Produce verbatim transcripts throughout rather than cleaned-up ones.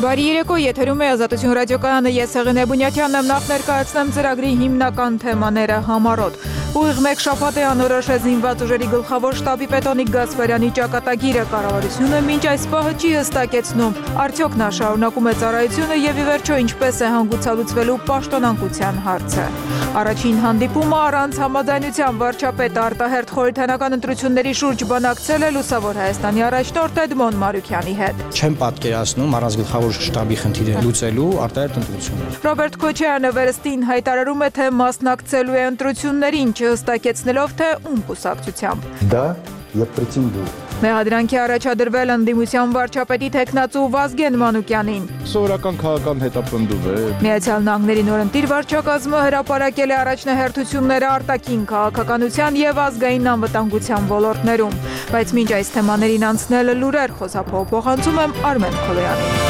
Բարի երեկո, եթերում է Ազատություն ռադիոկայանը, ես Հեղինե Բունյակյանն եմ, նախ ներկայացնեմ ծրագրի հիմնական թեմաները համառոտ։ Ուղիղ մեկ շաբաթ է անորոշ է զինված ուժերի գլխավոր շտաբի պետ Օնիկ Գասպարյանի ճակատագիրը, կառավարությունը մինչ այս պահը չի հստակեցնում, արդյոք նա շարունակում է ծառայությունը եւ ի վերջո ինչպես է հանգուցալուծվելու պաշտոնանկության հարցը։ Առաջին հանդիպումը առանց համաձայնության վարչապետը արտահերթ խորհրդանական ընտրությունների շուրջ բանակցել է Լուսավոր Հայաստանի առաջնորդ Էդմոն Մարուքյանի հետ։ Չեմ պատկերացնում առանց գլխավոր շտաբի խնդիրը լուծելու արտահերթ ընտրություններ։ Ռոբերտ Քոչարյանը վերստին հայտարարում է, թե մասնակցելու է ընտրություններին, չհստակեցնելով, թե ում կուսակցությամբ։ Да, я претендую. Մեղադրանքի առաջադրվել ընդդիմության վարչապետի թեկնածու Վազգեն Մանուկյանին։ Սովորական քաղաքական հետապնդում է։ Միացյալ Նահանգների նորընտիր վարչակազմը հրապարակել է առաջնահերթությունները արտաքին քաղաքականության եւ ազգային անվտանգության ոլորտներում, բայց մինչ այս թեմաներին անցնելը լուրեր խոսափող փոխանցում եմ Արմեն Քոլոյանին։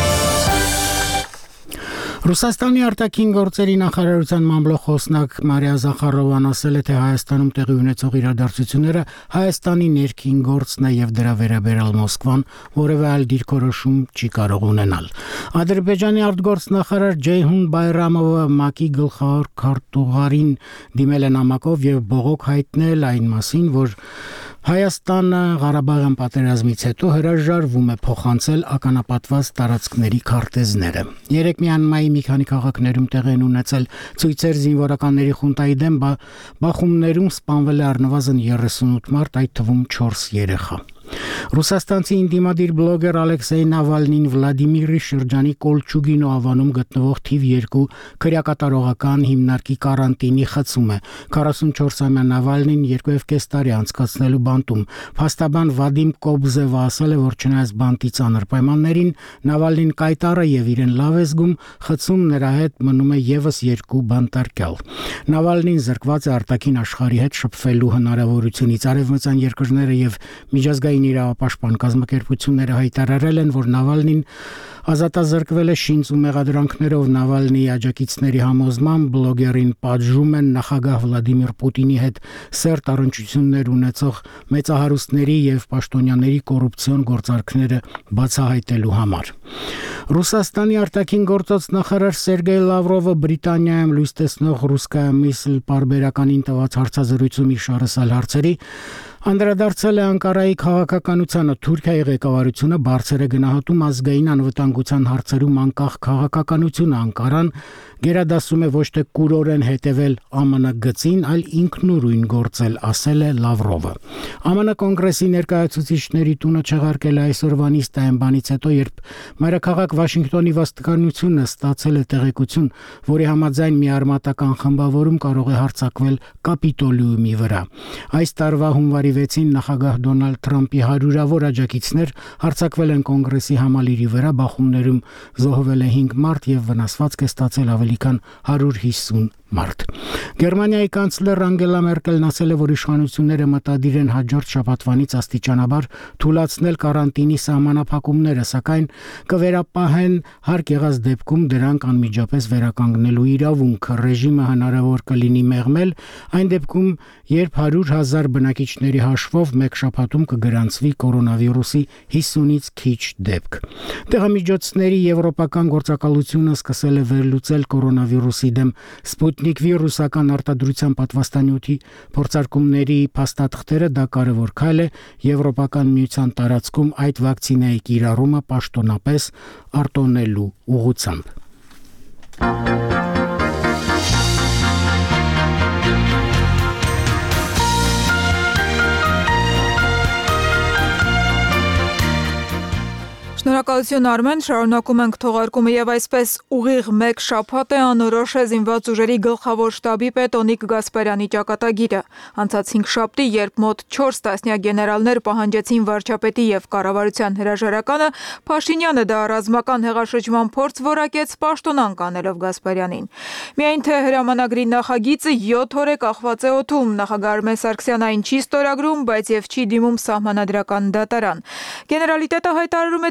Ռուսաստանի արտաքին գործերի նախարարության մամլոխոսնակ Մարիա Զախարովան ասել է, թե Հայաստանում տեղի ունեցող իրադարձությունները Հայաստանի ներքին գործն է եւ դրա վերաբերյալ Մոսկվան որևէ այլ դիրքորոշում չի կարող ունենալ։ Ադրբեջանի արտգործնախարար Ջեյհուն Բայրամովը ՄԱԿ-ի գլխավոր քարտուղարին դիմել է նամակով եւ բողոք հայտնել այն մասին, որ Հայաստանը Ղարաբաղյան պատերազմից հետո հրաժարվում է փոխանցել ականապատված տարածքների քարտեզները։ Երեք Մյանմայի մի քանի քաղաքներում տեղի են ունեցել ցույցեր զինվորականների խունտայի դեմ, բախումներում սպանվել է առնվազն երեսունութ մարդ, այդ թվում չորս երեխա։ Ռուսաստանցի ինդիմադիր բլոգեր Ալեքսեյ Նավալնին Վլադիմիրի շրջանի Կոլչուգինո ավանում գտնվող թիվ երկու քրեակատարողական հիմնարկի կարանտինի խցում է։ քառասունչորսամյա Նավալնին երկու եւ կես տարի անցկացնելու բանտում։ Փաստաբան Վադիմ Կոբզևը ասել է, որ չնայած բանտի ծանր պայմաններին, Նավալնին կայտառ է եւ իրեն լավ է զգում, խցում նրա հետ մնում է եւս երկու բանտարկյալ։ Նավալնին զրկված է արտաքին աշխարհի հետ շփվելու հնարավորությունից։ Արևմտյան երկրները եւ միջազգային իրավապաշտպան կազմակերպությունները հայտարարել են, որ Նավալնին ազատազրկվել է շինծ ու մեղադրանքներով։ Նավալնիի աջակիցների համոզմամբ բլոգերին պատժում են նախագահ Վլադիմիր Պուտինի հետ սերտ առնչություններ ունեցող մեծահարուստների եւ պաշտոնյաների կոռուպցիոն գործարքները բացահայտելու համար։ Ռուսաստանի արտաքին գործոց նախարար Սերգեյ Լավրովը Բրիտանիայում լույս տեսնող Ռուսկայա Միսլ պարբերականին տված հարցազրույցում իշարսալ հարցերի անդրադարձել է Անկարայի քաղաքականությանը։ Թուրքիայի ղեկավարությունը բարձր է գնահատում ազգային անվտանգության հարցերում անկախ քաղաքականությունը։ Անկարան գերադասում է ոչ թե կուրորեն հետևել ԱՄՆ գծին, այլ ինքնուրույն գործել, ասել է Լավրովը։ ԱՄՆ կոնգրեսի ներկայացուցիչների տունը չեղարկել է այսօրվա նիստային բանից հետո, երբ մայրաքաղաք Վաշինգտոնի ոստիկանությունը ստացել է տեղեկություն, որի համաձայն մի արմատական խմբավորում կարող է հարձակվել Կապիտոլիումի վրա։ Այս տարվա հունվարի վեցին նախագահ Դոնալդ Թրամփի հարյուրավոր աջակիցներ հարձակվել են կոնգրեսի համալիրի վրա, բախումներում զոհվել է հինգ մարդ եւ վնասվածք է ստացել ավելի քան հարյուր հիսուն մարդ։ Գերմանիայի կանցլեր Անգելա Մերկելն ասել է, որ իշխանությունները մտադիր են հաջորդ շաբաթվանից աստիճանաբար թույլատրել կարանտինի սահմանափակումները, սակայն կվերապահեն հարկ եղած դեպքում դրանք անմիջապես վերականգնելու իրավունքը։ Ռեժիմը հնարավոր կլինի մեղմել այն դեպքում, երբ հարյուր հազար բնակիչների հաշվով մեկ շաբաթում կգրանցվի կորոնավիրուսի հիսունից քիչ դեպք։ Տեղամիջոցների եվրոպական գործակալությունը սկսել է վերլուծել կորոնավիրուսի դեմ Սպուտնիկ վի ռուսական արտադրության պատվաստանյութի փորձարկումների փաստաթղթերը։ Դա կարևոր քայլ է Եվրոպական միության տարածքում այդ վակցինայի կիրառումը պաշտոնապես արտոնելու ուղղությամբ։ Շնորհակալություն Արմեն, շարունակում ենք թողարկումը եւ այսպես ուղիղ մեկ շաբաթ է անորոշ է զինված ուժերի գլխավոր շտաբի պետ Օնիկ Գասպարյանի ճակատագիրը։ Անցած հինգշաբթի, երբ մոտ չորս տասնյակ գեներալներ պահանջեցին վարչապետի եւ կառավարության հրաժարականը, Փաշինյանը դա ռազմական հեղաշրջման փորձ որակեց պաշտոնանկ անելով Գասպարյանին։ Միայն թե հրամանագրի նախագիծը յոթ օր է կախված է օդում, նախագահ Արմեն Սարգսյանն այն չի ստորագրում, բայց եւ չի դիմում սահմանադրական դատարան։ Գեներալիտետը հայտարարում է, թե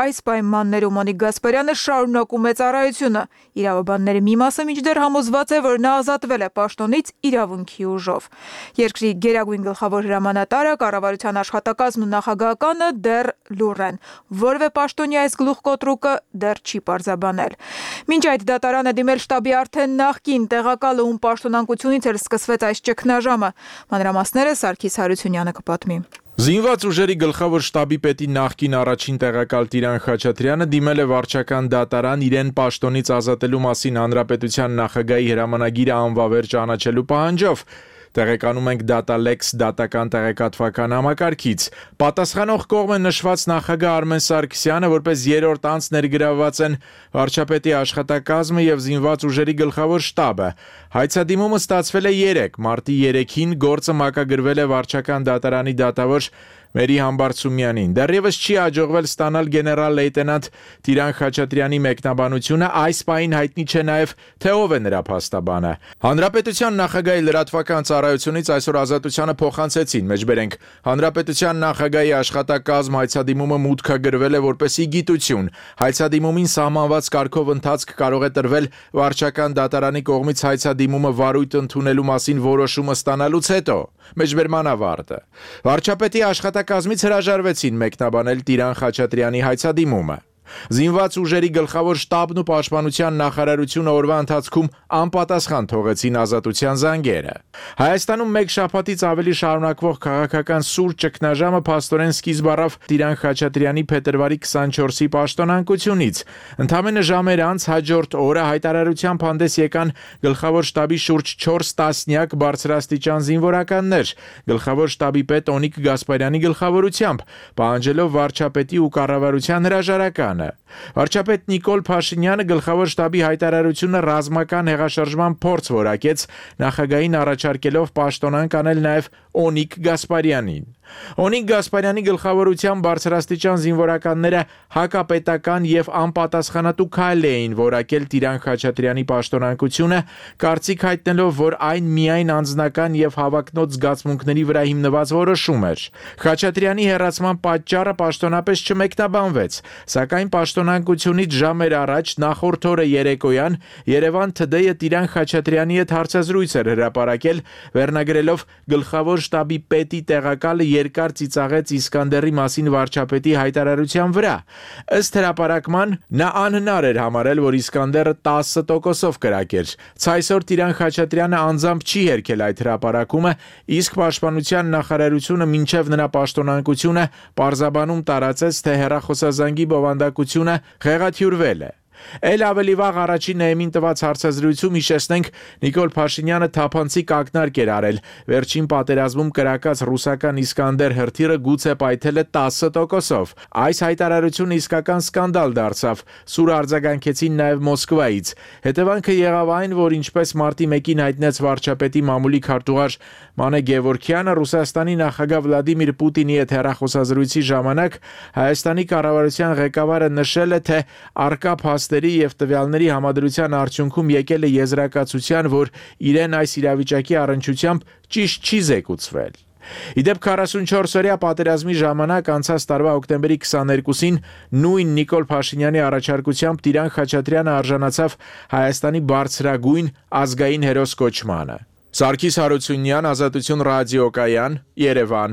այս պայմաններում Օնիկ Գասպարյանը շարունակում է ծառայությունը։ Իրավաբանների մի մասը մինչդեռ համոզված է, որ նա ազատվել է պաշտոնից իրավունքի ուժով։ Երկրի գերագույն գլխավոր հրամանատարը, կառավարության աշխատակազմն ու նախագահականը դեռ լուռ են։ Որևէ պաշտոնյա այս գլուխկոտրուկը դեռ չի պարզաբանել։ Մինչ այդ դատարանը դիմել շտաբի արդեն նախկին տեղակալը, ում պաշտոնանկությունից էլ սկսվեց այս ճգնաժամը։ Մանրամասները Սարգիս Հարությունյանը կպատմի։ Զինված ուժերի գլխավոր շտաբի պետի նախկին առաջին տեղակալ Տիրան Խաչատրյանը դիմել է վարչական դատարան իրեն պաշտոնից ազատելու մասին հանրապետության նախագահի հրամանագիրը անվավեր ճանաչելու պահանջով։ Տեղեկանում ենք Data-Lex դատական տեղեկատվական համակարգից։ Պատասխանող կողմ է նշված նախագահ Արմեն Սարգսյանը, որպես երրորդ անձ ներգրավված են վարչապետի աշխատակազմը եւ զինված ուժերի գլխավոր շտաբը։ Հայցադիմումը ստացվել է երեկ, մարտի երեքին գործը մակագրվել է վարչական դատարանի դատավոր Մերի Համբարձումյանին։ Դեռևս չի հաջողվել ստանալ գեներալ լեյտենանտ Տիրան Խաչատրյանի մեկնաբանությունը, այս պահին հայտնի չէ նաև թե ով է նրա փաստաբանը։ Հանրապետության նախագահի լրատվական ծառայությունից այսօր Ազատությանը փոխանցեցին, մեջբերենք, Հանրապետության նախագահի աշխատակազմ հայցադիմումը մուտքագրվել է որպեսի գիտություն։ Հայցադիմումին սահմանված կարգով ընթացք կարող է տրվել վարչական դատարանի կողմից հայցադիմումը վարույթ ընդունելու մասին որոշումը ստանալուց հետո։ Մեջբերման ավարտը։ Վարչապետի աշխատակազմից հրաժարվեցին մեկնաբանել Տիրան Խաչատրյանի հայցադիմումը։ Զինված ուժերի գլխավոր շտաբն ու պաշտպանության նախարարությունը օրվա ընթացքում անպատասխան թողեցին Ազատության զանգերը։ Հայաստանում մեկ շաբաթից ավելի շարունակվող քաղաքական սուր ճգնաժամը փաստորեն սկիզբ առավ Տիրան Խաչատրյանի փետրվարի քսանչորսի պաշտոնանկությունից։ Ընդամենը ժամեր անց հաջորդ օրը հայտարարությամբ հանդես եկան գլխավոր շտաբի շուրջ չորս տասնյակ բարձրաստիճան զինվորականներ, գլխավոր շտաբի պետ Օնիկ Գասպարյանի գլխավորությամբ, պահանջելով վարչապետի ու կառավարության հրաժարական։ Վարչապետ Նիկոլ Փաշինյանը գլխավոր շտաբի հայտարարությունը ռազմական հեղաշրջման փորձ որակեց, նախագահին առաջարկելով պաշտոնանկ անել նաև Օնիկ Գասպարյանին։ Օնիկ Գասպարյանի գլխավորությամբ բարձրաստիճան զինվորականները հակապետական եւ անպատասխանատու քայլ էին որակել Տիրան Խաչատրյանի պաշտոնանկությունը, կարծիք հայտնելով, որ այն միայն անձնական եւ հավակնոտ զգացմունքների վրա հիմնված որոշում էր։ Խաչատրյանի հերացման պատճառը պաշտոնապես չմեկնաբանվեց, սակայն պաշտոնանկությունից ժամեր առաջ նախորդ օրը երեկոյան Երևան Today-ը Տիրան Խաչատրյանի հետ հարցազրույց էր հրապարակել, վերնագրելով գլխավոր շտաբի պետի տեղակալը երկար ծիծաղեց Իսկանդերի մասին վարչապետի հայտարարության վրա։ Ըստ հրապարակման նա անհնար էր համարել, որ Իսկանդերը տասը տոկոսով կրակեր։ Ցայսօր Տիրան Խաչատրյանը անձամբ չի հերքել այդ հրապարակումը, իսկ պաշտպանության նախարարությունը մինչև նրա պաշտոնանկությունը պարզաբանում տարածեց, թե հեռախոսազանգի բովանդակությունը խեղաթյուրվել է։ Էլ ավելի վաղ առաջին էմին տված հարցազրույցում հիշեցնենք Նիկոլ Փաշինյանը թափանցիկ ակնարկ էր արել։ Վերջին պատերազմում կրակած ռուսական Իսկանդեր հրթիռը գուցե պայթել է տասը տոկոսով։ Այս հայտարարությունը իսկական սկանդալ դարձավ։ Սուր արձագանքեցին նաև Մոսկվայից։ Հետևանքը եղավ այն, որ ինչպես մարտի մեկին հայտնեց վարչապետի մամուլի քարտուղար Մանե Գևորգյանը, Ռուսաստանի նախագահ Վլադիմիր Պուտինի հետ հեռախոսազրույցի ժամանակ Հայաստանի կառավարության ղեկավարը նշել է, թե արկա փաստերի եւ տվյալների համադրության արդյունքում եկել է եզրակացության, որ իրեն այս իրավիճակի առնչությամբ ճիշտ չի զեկուցվել։ Իդեպ քառասունչորս-օրյա պատերազմի ժամանակ անցած տարվա հոկտեմբերի քսաներկուսին նույն Նիկոլ Փաշինյանի առաջարկությամբ Տիրան Խաչատրյանը արժանացավ Հայաստանի բարձրագույն ազգային հերոս կոչմանը։ Սարգիս Հարությունյան, Ազատություն ռադիոկայան, Երևան։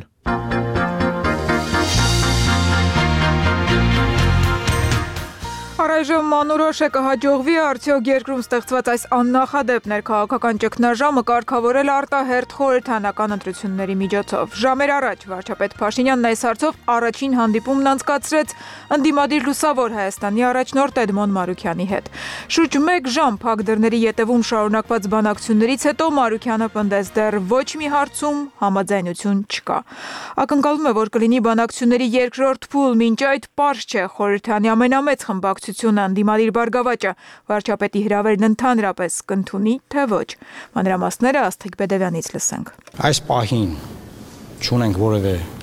Առայժմ մանորոշ է կհաջողվի արդյոք երկրում ստեղծված այս աննախադեպ ներքաղաքական ճգնաժամը կարգավորել արտահերթ խորհրդանական ընտրությունների միջոցով։ Ժամեր առաջ վարչապետ Փաշինյանն այս հարցով առաջին հանդիպումն անցկացրեց ընդդիմադիր Լուսավոր Հայաստանի առաջնորդ Էդմոն Մարուքյանի հետ։ Շուրջ մեկ ժամ փակ դռների ետևում շարունակված բանակցություններից հետո Մարուքյանը պնդեց, դեռ ոչ մի հարցում համաձայնություն չկա։ Ակնկալվում է, որ կլինի բանակցությունների երկրորդ փուլ, մինչ այդ պարզ չէ խորհրդանի ամենամեծ խմբակցությունը ընդդիմադիր Բարգավաճը վարչապետի հրավերն ընդհանրապես կընդունի, թե ոչ։ Մանրամասները Աստղիկ Բեդևյանից լսենք։ Այս պահին չունենք որևէ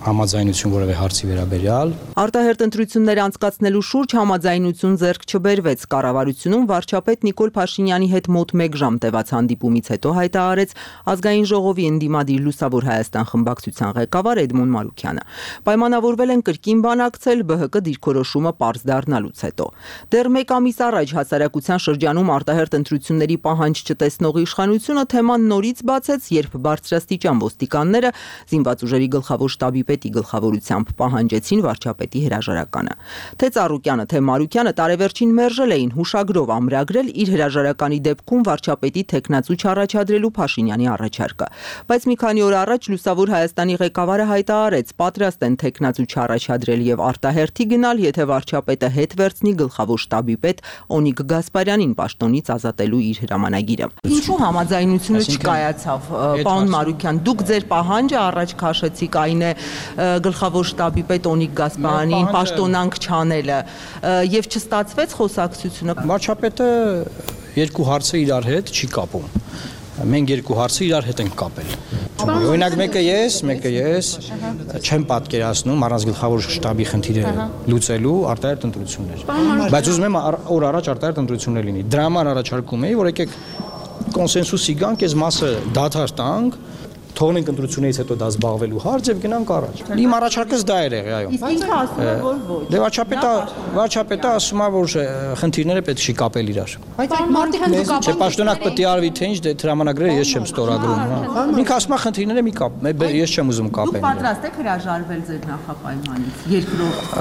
համաձայնություն որևէ հարցի վերաբերյալ։ Արտահերտ ընտրություններ անցկացնելու շուրջ համաձայնություն ձեռք չբերվեց։ Կառավարությունում վարչապետ Նիկոլ Փաշինյանի հետ մոտ մեկ ժամ տևած հանդիպումից հետո հայտարարեց Ազգային ժողովի ընդդիմադիր Լուսավոր Հայաստան խմբակցության ղեկավար Էդմոն Մարուքյանը։ Պայմանավորվել են կրկին բանակցել ԲՀԿ դիրքորոշումը պարզ դառնալուց հետո։ Դեռ մեկ ամիս առաջ հասարակության շրջանում արտահերտ ընտրությունների պահանջ չտեսնող իշխանությունը թեման նորից բացեց, երբ բարձրաստիճան ոստիկանները զինված ուժերի գլխավոր շտաբի պետի գլխավորությամբ պահանջեցին վարչապետի հրաժարականը։ Թե Ծառուկյանը, թե Մարուքյանը տարեվերջին մերժել էին հուշագրով ամրագրել իր հրաժարականի դեպքում վարչապետի թեկնածու չառաջադրելու Փաշինյանի առաջարկը։ Բայց մի քանի օր առաջ Լուսավոր Հայաստանի ղեկավարը հայտարարեց, պատրաստ են թեկնածու չառաջադրել եւ արտահերթի գնալ, եթե վարչապետը հետ վերցնի գլխավոր շտաբի պետ Օնիկ Գասպարյանին պաշտոնից ազատելու իր հրամանագիրը։ Ինչու համաձայնությունը չկայացավ, պարոն Մարուքյան, դուք ձեր պահանջը առաջ քաշեցիք, այն է գլխավոր շտաբի պետ Օնիկ Գասպարյանին պաշտոնանք չանելը եւ չստացվեց խոսակցությունը։ Վարչապետը երկու հարցը իրար հետ չի կապում։ Մենք երկու հարցը իրար հետ ենք կապել։ Օրինակ մեկը ես, մեկը ես չեմ պատկերացնում առանց գլխավոր շտաբի խնդիրը լուծելու արտահերտ ընտրություններ։ Բայց ուզում եմ օր առաջ արտահերտ ընտրություններ լինի։ Դրա համար առաջարկում էի, որ եկեք կոնսենսուսի գանք, այս մասը դադար տանք, թողնենք ընտրություններից հետո դա զբաղվելու հարց եւ գնանք առաջ։ Իմ առաջարկս դա էր եղել, այո։ Իսկ ինքը ասում է, որ ոչ։ Դե վարչապետը, վարչապետը ասում է, որ խնդիրները պետք չի կապել իրար։ Բայց այդ մարդիկ դուք Չէ, պաշտոնակ պետք է արվի թե ինչ, դե հրամանագրերը ես չեմ ստորագրում, հա։ Ինքը ասում է խնդիրները մի կապ, ես չեմ ուզում կապել։ Դուք պատրաստ եք հրաժարվել ձեր նախապայմանից երկրորդ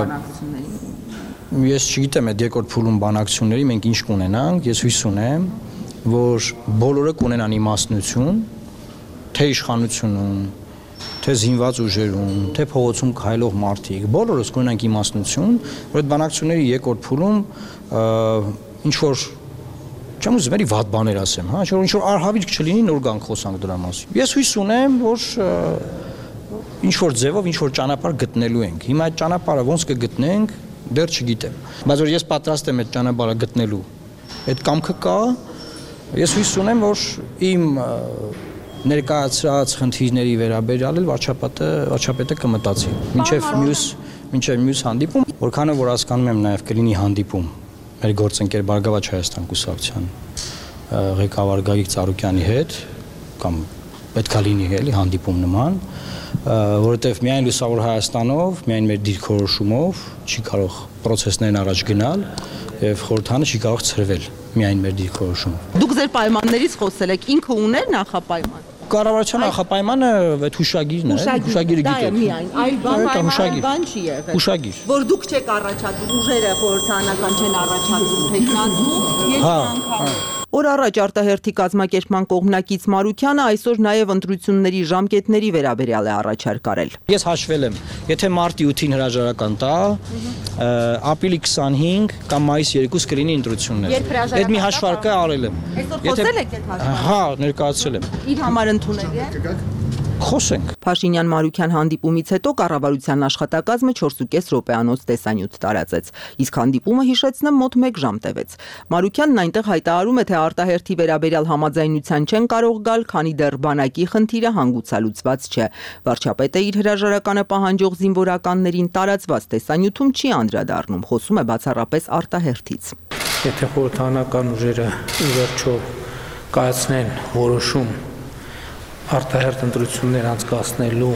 բանակցությունների։ Ես չգիտեմ այդ երկրորդ փուլում բանակցությունների մենք ինչ կունենանք, ես հույս ունեմ, որ բոլորը կունենան իմաստնություն, թե իշխանությունում, թե զինված ուժերում, թե փողոցում քայլող մարդիկ, բոլորս կունենանք իմաստնություն, որ այդ բանակցությունների երկրորդ փուլում ինչ որ չեմ ուզում էլի վատ բաներ ասեմ, հա, ինչ որ արհավիրք չլինի, նոր գանք խոսանք դրա մասին։ Ես հույս ունեմ, որ ինչ որ ձևով ինչ որ ճանապարհ գտնելու ենք։ Հիմա այդ ճանապարհը ոնց կգտնենք, դեռ չգիտեմ։ Բայց որ ես պատրաստ եմ այդ ճանապարհը գտնելու, այդ կամքը կա, ես հույս ունեմ, որ իմ ներկայացրած խնդիրների վերաբերյալ վարչապետը վարչապետը կմտածի։ Մինչև մյուս մինչև մյուս հանդիպում, որքանով որ հասկանում եմ նաև կլինի հանդիպում մեր գործընկեր Բարգավաճ Հայաստան կուսակցության ղեկավար Գագիկ Ծառուկյանի հետ կամ պետքա լինի էլի հանդիպում նման, որովհետև միայն Լուսավոր Հայաստանով, միայն մեր դիրքորոշումով չի կարող process-ներն առաջ գնալ եւ խորհրդանը չի կարող ցրվել միայն մեր դիրքորոշումով։ Դուք ձեր պայմաններից խոսել եք, ինքը ուներ նախապայման։ Կառավարության նախապայմանը այդ հուշագիրն է, հուշագիրը գիտեք։ Այլ բան, բան չի եղել։ Հուշագիր։ Որ դուք չեք առաջադրում, ուժերը խորհրդանական չեն առաջադրում թեկնածու, երկու անգամ։ Օր առաջ արտահերթի կազմակերպման կողմնակից Մարուքյանը այսօր նաև ընտրությունների ժամկետների վերաբերյալ է առաջարկ արել։ Ես հաշվել եմ, եթե մարտի ութին հրաժարական տա, ապրիլի քսանհինգ կամ մայիսի երկուս կլինի ընտրություններ։ Այդ մի հաշվարկը արել եմ։ Այսօր խոսել եք այդ հաշվարկը։ Հա, ներկայացրել եմ։ Իր համար ընդունել է։ Խոսենք։ Փաշինյան-Մարուքյան հանդիպումից հետո կառավարության աշխատակազմը չորսուկես րոպեանոց տեսանյութ տարածեց, իսկ հանդիպումը հիշեցնեմ մոտ մեկ ժամ տևեց։ Մարուքյանն այնտեղ հայտարարում է, թե արտահերթի վերաբերյալ համաձայնության չեն կարող գալ, քանի դեռ բանակի խնդիրը հանգուցալուծված չէ։ Վարչապետը իր հրաժարականը պահանջող զինվորականներին տարածված տեսանյութում չի անդրադառնում, խոսում է բացառապես արտահերթից։ Եթե խորհրդանական ուժերը ի վերջո կայացնեն որոշում արտահերթ ընտրություններ անցկացնելու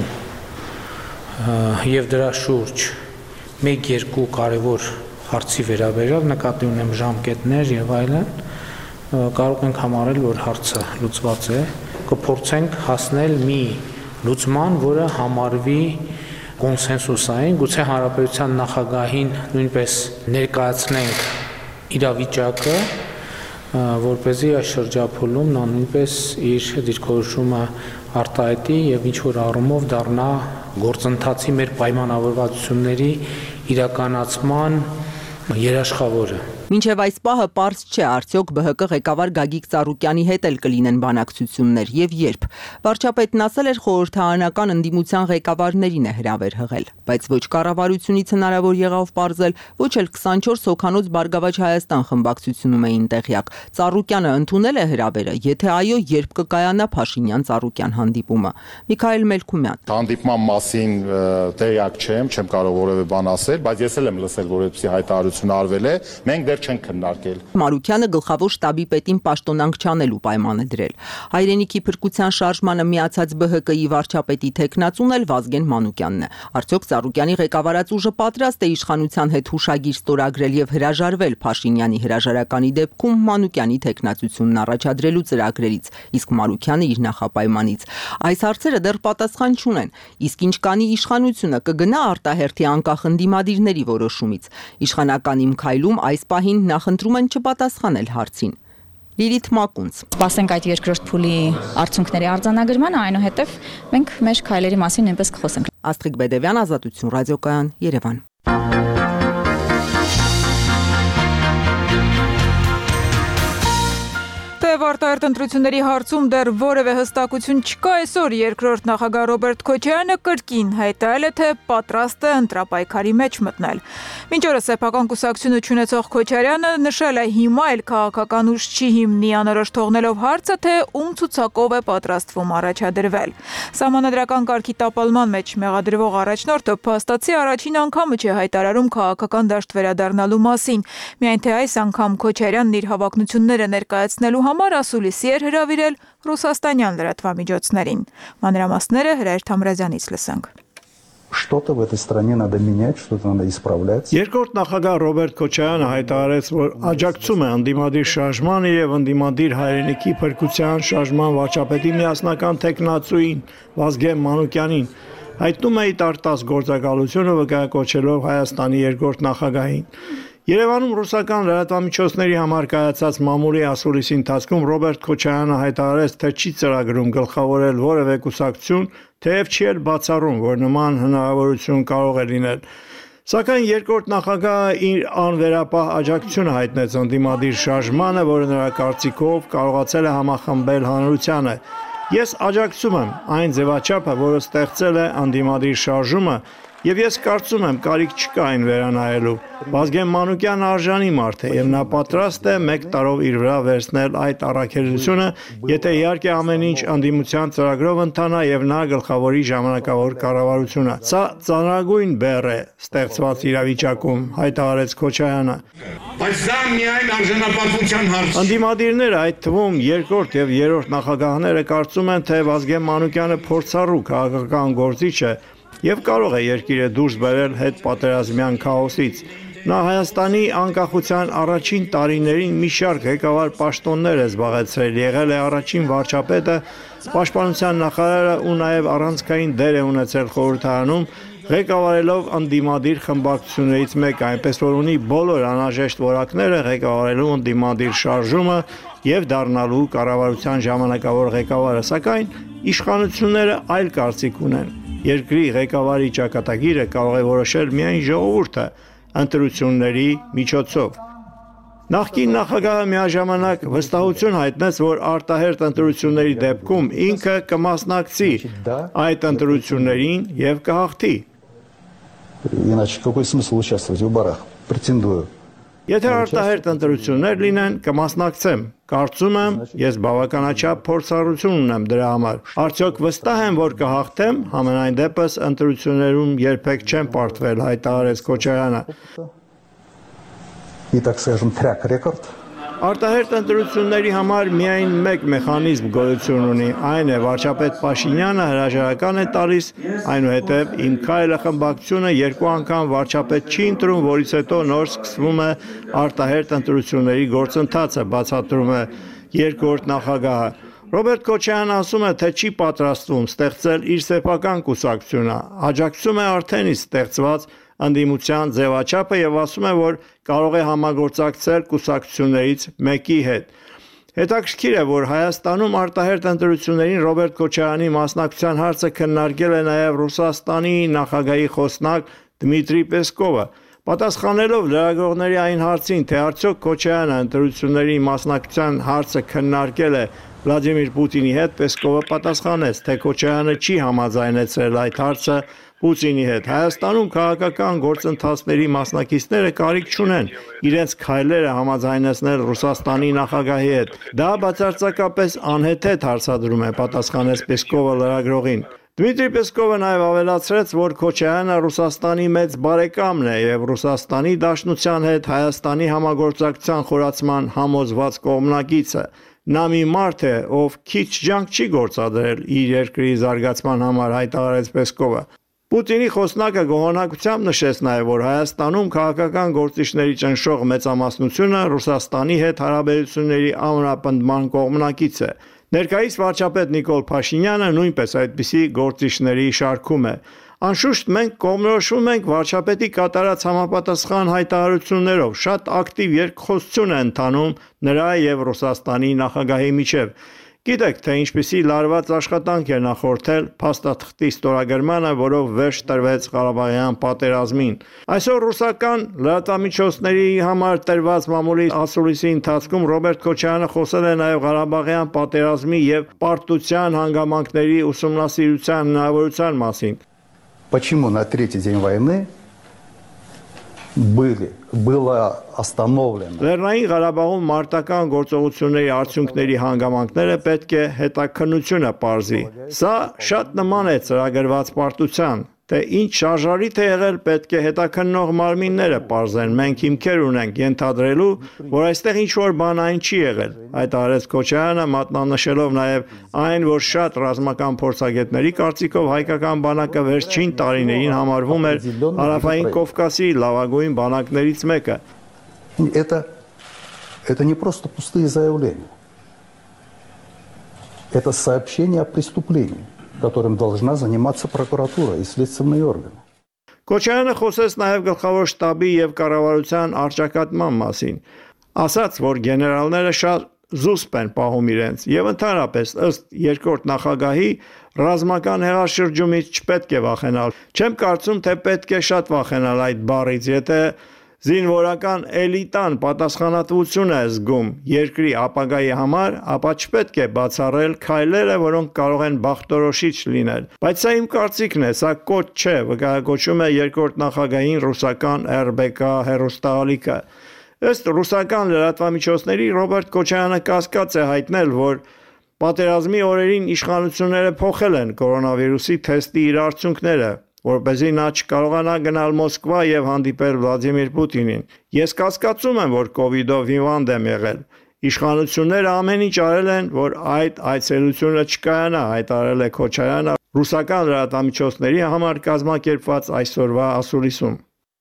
եւ դրա շուրջ մեկ-երկու կարևոր հարցի վերաբերյալ, նկատի ունեմ ժամկետներ եւ այլն, կարող ենք համարել, որ հարցը լուծված է, կփորձենք հասնել մի լուծման, որը համարվի կոնսենսուսային, գուցե հանրապետության նախագահին նույնպես ներկայացնենք իրավիճակը, որպեսզի այս շրջափուլում նա նույնպես իր դիրքորոշումը արտահայտի եւ ինչ որ առումով դառնա գործընթացի մեր պայմանավորվածությունների իրականացման երաշխավորը։ Մինչև այս պահը պարզ չէ արդյոք Բ Հ Կ ղեկավար Գագիկ Ծառուկյանի հետ էլ կլինեն բանակցություններ եւ երբ։ Վարչապետն ասել էր խորհրդարանական ընդդիմության ղեկավարներին է հրավեր հղել, բայց ոչ կառավարությունից հնարավոր եղավ պարզել, ոչ էլ քսանչորս հոգանոց Բարգավաճ Հայաստան խմբակցությունում էին տեղյակ։ Ծառուկյանը ընդունել է հրավերը, եթե այո, երբ կկայանա Փաշինյան-Ծառուկյան հանդիպումը։ Միքայել Մելքումյան։ Հանդիպման մասին տեղյակ չեմ, չեմ կարող որևէ բան ասել, բայց ես էլ եմ լսել, որ այդպիսի հայտարարություն արվել է, մենք դեռ չենք քննարկել։ Մարուկյանը գլխավոր շտաբի պետին պաշտոնանք չանելու պայման է դրել։ Հայրենիքի փրկության շարժմանը միացած Բ Հ Կ-ի վարչապետի թեկնածուն էլ Վազգեն Մանուկյանն է։ Արդյոք Ծառուկյանի ղեկավարած ուժը պատրաստ է իշխանության հետ հուշագիր ստորագրել եւ հրաժարվել Փաշինյանի հրաժարականի դեպքում Մանուկյանի թեկնածությունն առաջադրելու ծրագրերից, իսկ Մարուկյանը իր նախապայմանից։ Այս հարցերը դեռ պատասխան չունեն, իսկ ինչ կանի իշխանությունը կգնա արտահերթի անկախ ընդդիմադիրների որոշումից։ Իշխանական Իմ քայլում այս պահին նախընտրում են չպատասխանել հարցին։ Լիլիթ Մակունց։ Սպասենք այդ երկրորդ փուլի արդյունքների արձանագրմանը, այնուհետև մենք մեր քայլերի մասին նույնպես կխոսենք։ Աստղիկ Բեդևյան, Ազատություն ռադիոկայան, Երևան։ Թեև արտահերթ ընտրությունների հարցում դեռ որևէ հստակություն չկա, այսօր երկրորդ նախագահ Ռոբերտ Քոչարյանը կրկին հայտարարել է, թե պատրաստ է ընտրապայքարի մեջ մտնել։ Մինչ օրս սեփական կուսակցություն ունեցող Քոչարյանը նշել է, հիմա էլ քաղաքական ուժ չի հիմնի անորոշ թողնելով հարցը, թե ում ցուցակով է պատրաստվում առաջադրվել։ Սահմանադրական կարգի տապալման մեջ մեղադրվող առաջնորդը փաստացի առաջին անգամը չէ հայտարարում քաղաքական դաշտ վերադառնալու մասին, միայն թե այս անգամ Քոչարյանն իր հավակնությունները ներկայացնելու համար ասուլիսի էր հրավիրել ռուսաստանյան լրատվամիջոցներին։ Մանրամասները Հրայր Թամրազյանից լսենք։ Что-то в этой стране надо менять, что-то надо исправлять։ Երկրորդ նախագահ Ռոբերտ Քոչարյանը հայտարարեց, որ աջակցում է ընդդիմադիր շարժմանը եւ ընդդիմադիր հայրենիքի փրկության շարժման վարչապետի միասնական տեխնացուին Վազգեն Մանուկյանին, հայտնում է իր արտած գործակալությունը վկայակոչելով Հայաստանի երկրորդ նախագահին։ Երևանում ռուսական լրատվամիջոցների համար կայացած մամուլի ասուլիսի ընթացքում Ռոբերտ Քոչարյանը հայտարարեց, թե չի ծրագրում գլխավորել որևէ կուսակցություն, թեև չի էլ բացառում, որ նման հնարավորություն կարող է լինել։ Սակայն երկրորդ նախագահը իր անվերապահ աջակցությունը հայտնեց ընդդիմադիր շարժմանը, որը նրա կարծիքով կարողացել է համախմբել հանրությանը։ Ես աջակցում եմ այն ձևաչափը, որը ստեղծել է ընդդիմադիր շարժումը, եւ ես կարծում եմ կարիք չկա այն վերանայելու։ Վազգեն Մանուկյանը արժանի մարդ է եւ նա պատրաստ է մեկ տարով իր վրա վերցնել այդ առաքելությունը, եթե իհարկե ամեն ինչ ընդդիմության ծրագրով ընթանա եւ նա գլխավորի ժամանակավոր կառավարությունը։ Սա ծանրագույն բեռ է ստեղծված իրավիճակում, հայտարարեց Քոչարյանը։ Բայց սա միայն արժանապատվության հարց է։ Ընդդիմադիրները, այդ թվում երկրորդ եւ երրորդ նախագահները կարծում են, թե Վազգեն Մանուկյանը փորձառու քաղաքական գործիչ է եւ կարող է երկիրը դուրս բերել հետ պատերազմյան քաոսից։ Նա Հայաստանի անկախության առաջին տարիներին մի շարք ղեկավար պաշտոններ է զբաղեցրել, եղել է առաջին վարչապետը, պաշտպանության նախարարը ու նաեւ առանցքային դեր է ունեցել խորհրդարանում, ղեկավարելով ընդդիմադիր խմբակցություններից մեկը, այնպես որ ունի բոլոր անհրաժեշտ որակները ղեկավարելու ընդդիմադիր շարժումը եւ դառնալու կառավարության ժամանակավոր ղեկավարը, սակայն իշխանությունները այլ կարծիք ունեն։ Երկրի ղեկավարի ճակատագիրը կարող է որոշել միայն ժողովուրդը ընտրությունների միջոցով։ Նախկին նախագահը միաժամանակ վստահություն հայտնեց, որ արտահերթ ընտրությունների դեպքում ինքը կմասնակցի այդ ընտրություններին եւ կհաղթի։ Иначе какой смысл участвовать в выборах? Претендую. Եթե արտահերթ ընտրություններ լինեն, կմասնակցեմ։ Կարծում եմ, ես բավականաչափ փորձառություն ունեմ դրա համար։ Արդյոք վստահ եմ, որ կհաղթեմ, համենայն դեպս ընտրություններում երբեք չեմ պարտվել, հայտարարեց Քոչարյանը։ И, так скажем, трек-рекорд. Արտահերթ ընտրությունների համար միայն մեկ մեխանիզմ գոյություն ունի, այն է վարչապետ Փաշինյանը հրաժարական է տալիս, այնուհետև Իմ քայլը խմբակցությունը երկու անգամ վարչապետ չի ընտրում, որից հետո նոր սկսվում է արտահերթ ընտրությունների գործընթացը, բացատրում է երկրորդ նախագահը։ Ռոբերտ Քոչարյանը ասում է, թե չի պատրաստվում ստեղծել իր սեփական կուսակցությունը, աջակցում է արդեն իսկ ստեղծված ընդդիմության ձևաչափը եւ ասում է, որ կարող է համագործակցել կուսակցություններից մեկի հետ։ Հետաքրքիր է, որ Հայաստանում արտահերթ ընտրություններին Ռոբերտ Քոչարյանի մասնակցության հարցը քննարկել է նաեւ Ռուսաստանի նախագահի խոսնակ Դմիտրի Պեսկովը։ Պատասխանելով լրագրողների այն հարցին, թե արդյոք Քոչարյանը ընտրությունների մասնակցության հարցը քննարկել է Վլադիմիր Պուտինի հետ, Պեսկովը պատասխանեց, թե Քոչարյանը չի համաձայնեցրել այդ հարցը Պուտինի հետ։ Հայաստանում քաղաքական գործընթացների մասնակիցները կարիք չունեն իրենց քայլերը համաձայնեցնել Ռուսաստանի նախագահի հետ։ Դա բացարձակապես անհեթեթ հարցադրում է, պատասխանեց Պեսկովը լրագրողին։ Դմիտրի Պեսկովը նաև ավելացրեց, որ Քոչարյանը Ռուսաստանի մեծ բարեկամն է եւ Ռուսաստանի Դաշնության հետ Հայաստանի համագործակցության խորացման համոզված կողմնակիցը։ Նա մի մարդ է, ով քիչ ջանք չի գործադրել իր երկրի զարգացման համար, հայտարարեց Պեսկովը։ Պուտինի խոսնակը գոհունակությամբ նշեց նաև, որ Հայաստանում քաղաքական գործիչների ճնշող մեծամասնությունը Ռուսաստանի հետ հարաբերությունների ամրապնդման կողմնակից է։ Ներկայիս վարչապետ Նիկոլ Փաշինյանը նույնպես այդպիսի գործիչների շարքում է։ Անշուշտ մենք կողմնորոշվում ենք վարչապետի կատարած համապատասխան հայտարարություններով, շատ ակտիվ երկխոսություն է ընթանում նրա եւ Ռուսաստանի նախագահի միջև։ Գիտեք, թե ինչպիսի լարված աշխատանք է նախորդել փաստաթղթի ստորագրմանը, որով վերջ տրվեց Ղարաբաղյան պատերազմին։ Այսօր ռուսական լրատվամիջոցների համար տրված մամուլի ասուլիսի ընթացքում Ռոբերտ Քոչարյանը խոսել է նաև Ղարաբաղյան պատերազմի եւ պարտության հանգամանքների ուսումնասիրության հնարավորության մասին։ Почему на третий день войны были, было остановлено. Լեռնային Ղարաբաղում մարտական գործողությունների արդյունքների հանգամանքները պետք է հետաքննությունը պարզի։ Սա շատ նման է ծրագրված պարտության, թե ինչ շարժարիթ է եղել, պետք է հետաքննող մարմինները պարզեն։ Մենք հիմքեր ունենք ենթադրելու, որ այստեղ ինչ-որ բան այն չի եղել։ Հայտարարեց Քոչարյանը, մատնանշելով նաև այն, որ շատ ռազմական փորձագետների կարծիքով հայկական բանակը վերջին տարիներին համարվում էր Հարավային Կովկասի լավագույն բանակներից մեկը։ Это, это не просто пустые заявления. Это сообщение о преступлении, которым должна заниматься прокуратура и следственные органы. Քոչարյանը խոսեց նաև գլխավոր շտաբի եւ կառավարության արճակատման մասին։ Ասաց, որ գեներալները շատ զուսպ են պահում իրենց եւ ընդհանրապես ըստ երկրորդ նախագահի ռազմական հեղաշրջումից չպետք է վախենալ։ Չեմ կարծում, թե պետք է շատ վախենալ այդ բառից, եթե զինվորական էլիտան պատասխանատվություն է զգում երկրի ապագայի համար, ապա չպետք է բացառել քայլերը, որոնք կարող են բախտորոշիչ լինել։ Բայց սա իմ կարծիքն է, սա կոչ չէ, վկայակոչում է երկրորդ նախագահին ռուսական եր բե կա հեռուստաալիքը։ Ըստ ռուսական լրատվամիջոցների Ռոբերտ Քոչարյանը կասկած է հայտնել, որ պատերազմի օրերին իշխանությունները փոխել են կորոնավիրուսի թեստի իր արդյունքները, որպեսզի նա չկարողանա գնալ Մոսկվա եւ հանդիպել Վլադիմիր Պուտինին։ Ես կասկածում եմ, որ կովիդով հիվանդ եմ եղել։ Իշխանությունները ամեն ինչ արել են, որ այդ այցելությունը չկայանա, հայտարարել է Քոչարյանը ռուսական լրատվամիջոցների համար կազմակերպված այսօրվա ասուլիսում։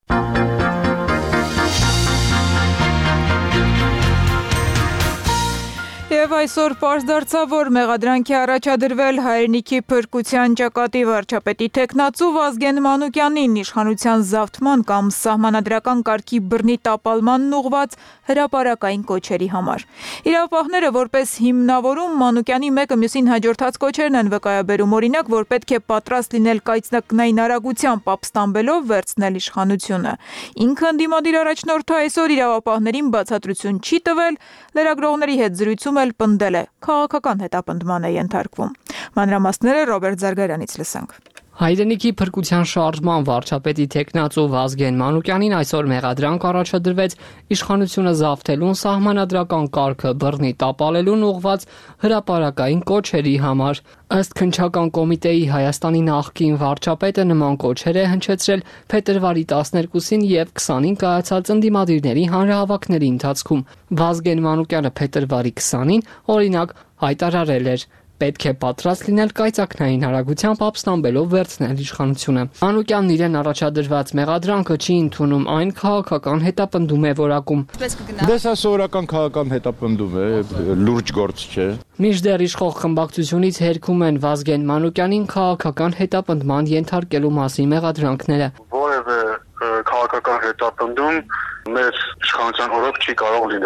Եվ այսօր պարզ դարձավ, որ մեղադրանքի առաջադրվել հայրենիքի փրկության ճակատի վարչապետի թեկնածու Վազգեն Մանուկյանին իշխանության զավթման կամ սահմանադրական կարգի բռնի տապալմանն ուղված հրապարակային կոչերի համար։ Իրավապահները որպես հիմնավորում Մանուկյանի մեկը մյուսին հաջորդած կոչերն են վկայաբերում, օրինակ, որ պետք է պատրաստ լինել կայծնակնային արագությամբ ապստամբելով վերցնել իշխանությունը։ Ինքը ընդդիմադիր առաջնորդը այսօր իրավապահներին բացատրություն չի տվել, լրագրողների հետ զրույցում էլ պնդել է, քաղաքական հետապնդման է ենթարկվում։ Մանրամասները Ռոբերտ Զարգարյանից լսանք։ Հայրենիքի փրկության շարժման վարչապետի թեկնածու Վազգեն Մանուկյանին այսօր մեղադրանք առաջադրվեց իշխանությունը զավթելուն սահմանադրական կարգը բռնի տապալելուն ուղված հրապարակային կոչերի համար։ Ըստ քննչական կոմիտեի Հայաստանի նախկին վարչապետը նման կոչեր է հնչեցրել փետրվարի տասներկուսին եւ քսանին կայացած ընդդիմադիրների հանրահավաքների ընթացքում։ Վազգեն Մանուկյանը փետրվարի քսանին օրինակ հայտարարել էր. Պետք է պատրաստ լինել կայծակնային արագությամբ ապստամբելով վերցնել իշխանությունը։ Մանուկյանն իրեն առաջադրված մեղադրանքը չի ընդունում, այն քաղաքական հետապնդում է որակում։ Դա սա սովորական քաղաքական հետապնդում է, լուրջ գործ չէ։ Մինչդեռ իշխող խմբակցությունից հերքում են Վազգեն Մանուկյանին քաղաքական հետապնդման ենթարկելու մասին մեղադրանքները։ Որևէ քաղաքական հետապնդում մեր իշխանության օրոք չի կարող լինել։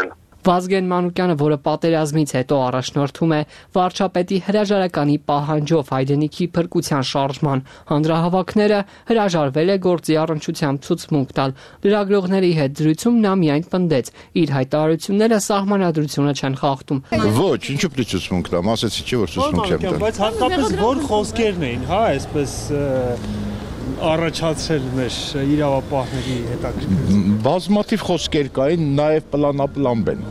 Վազգեն Մանուկյանը, որը պատերազմից հետո առաջնորդում է վարչապետի հրաժարականի պահանջով հայրենիքի փրկության շարժման հանրահավաքները, հրաժարվել է գործի առնչությամբ ցուցմունք տալ։ Լրագրողների հետ զրույցում նա միայն պնդեց, իր հայտարարությունները սահմանադրությունը չեն խախտում։ Ոչ, ինչու՞ պետք է ցուցմունք տամ, ասեցի չէ որ ցուցմունք չեմ տա։ Բայց հատկապես որ խոսքերն էին, հա, այսպես առաջացրել մեր իրավապահների հետաքրքրություն։ Բազմաթիվ խոսքեր կային, նաև պլանապլան բեն։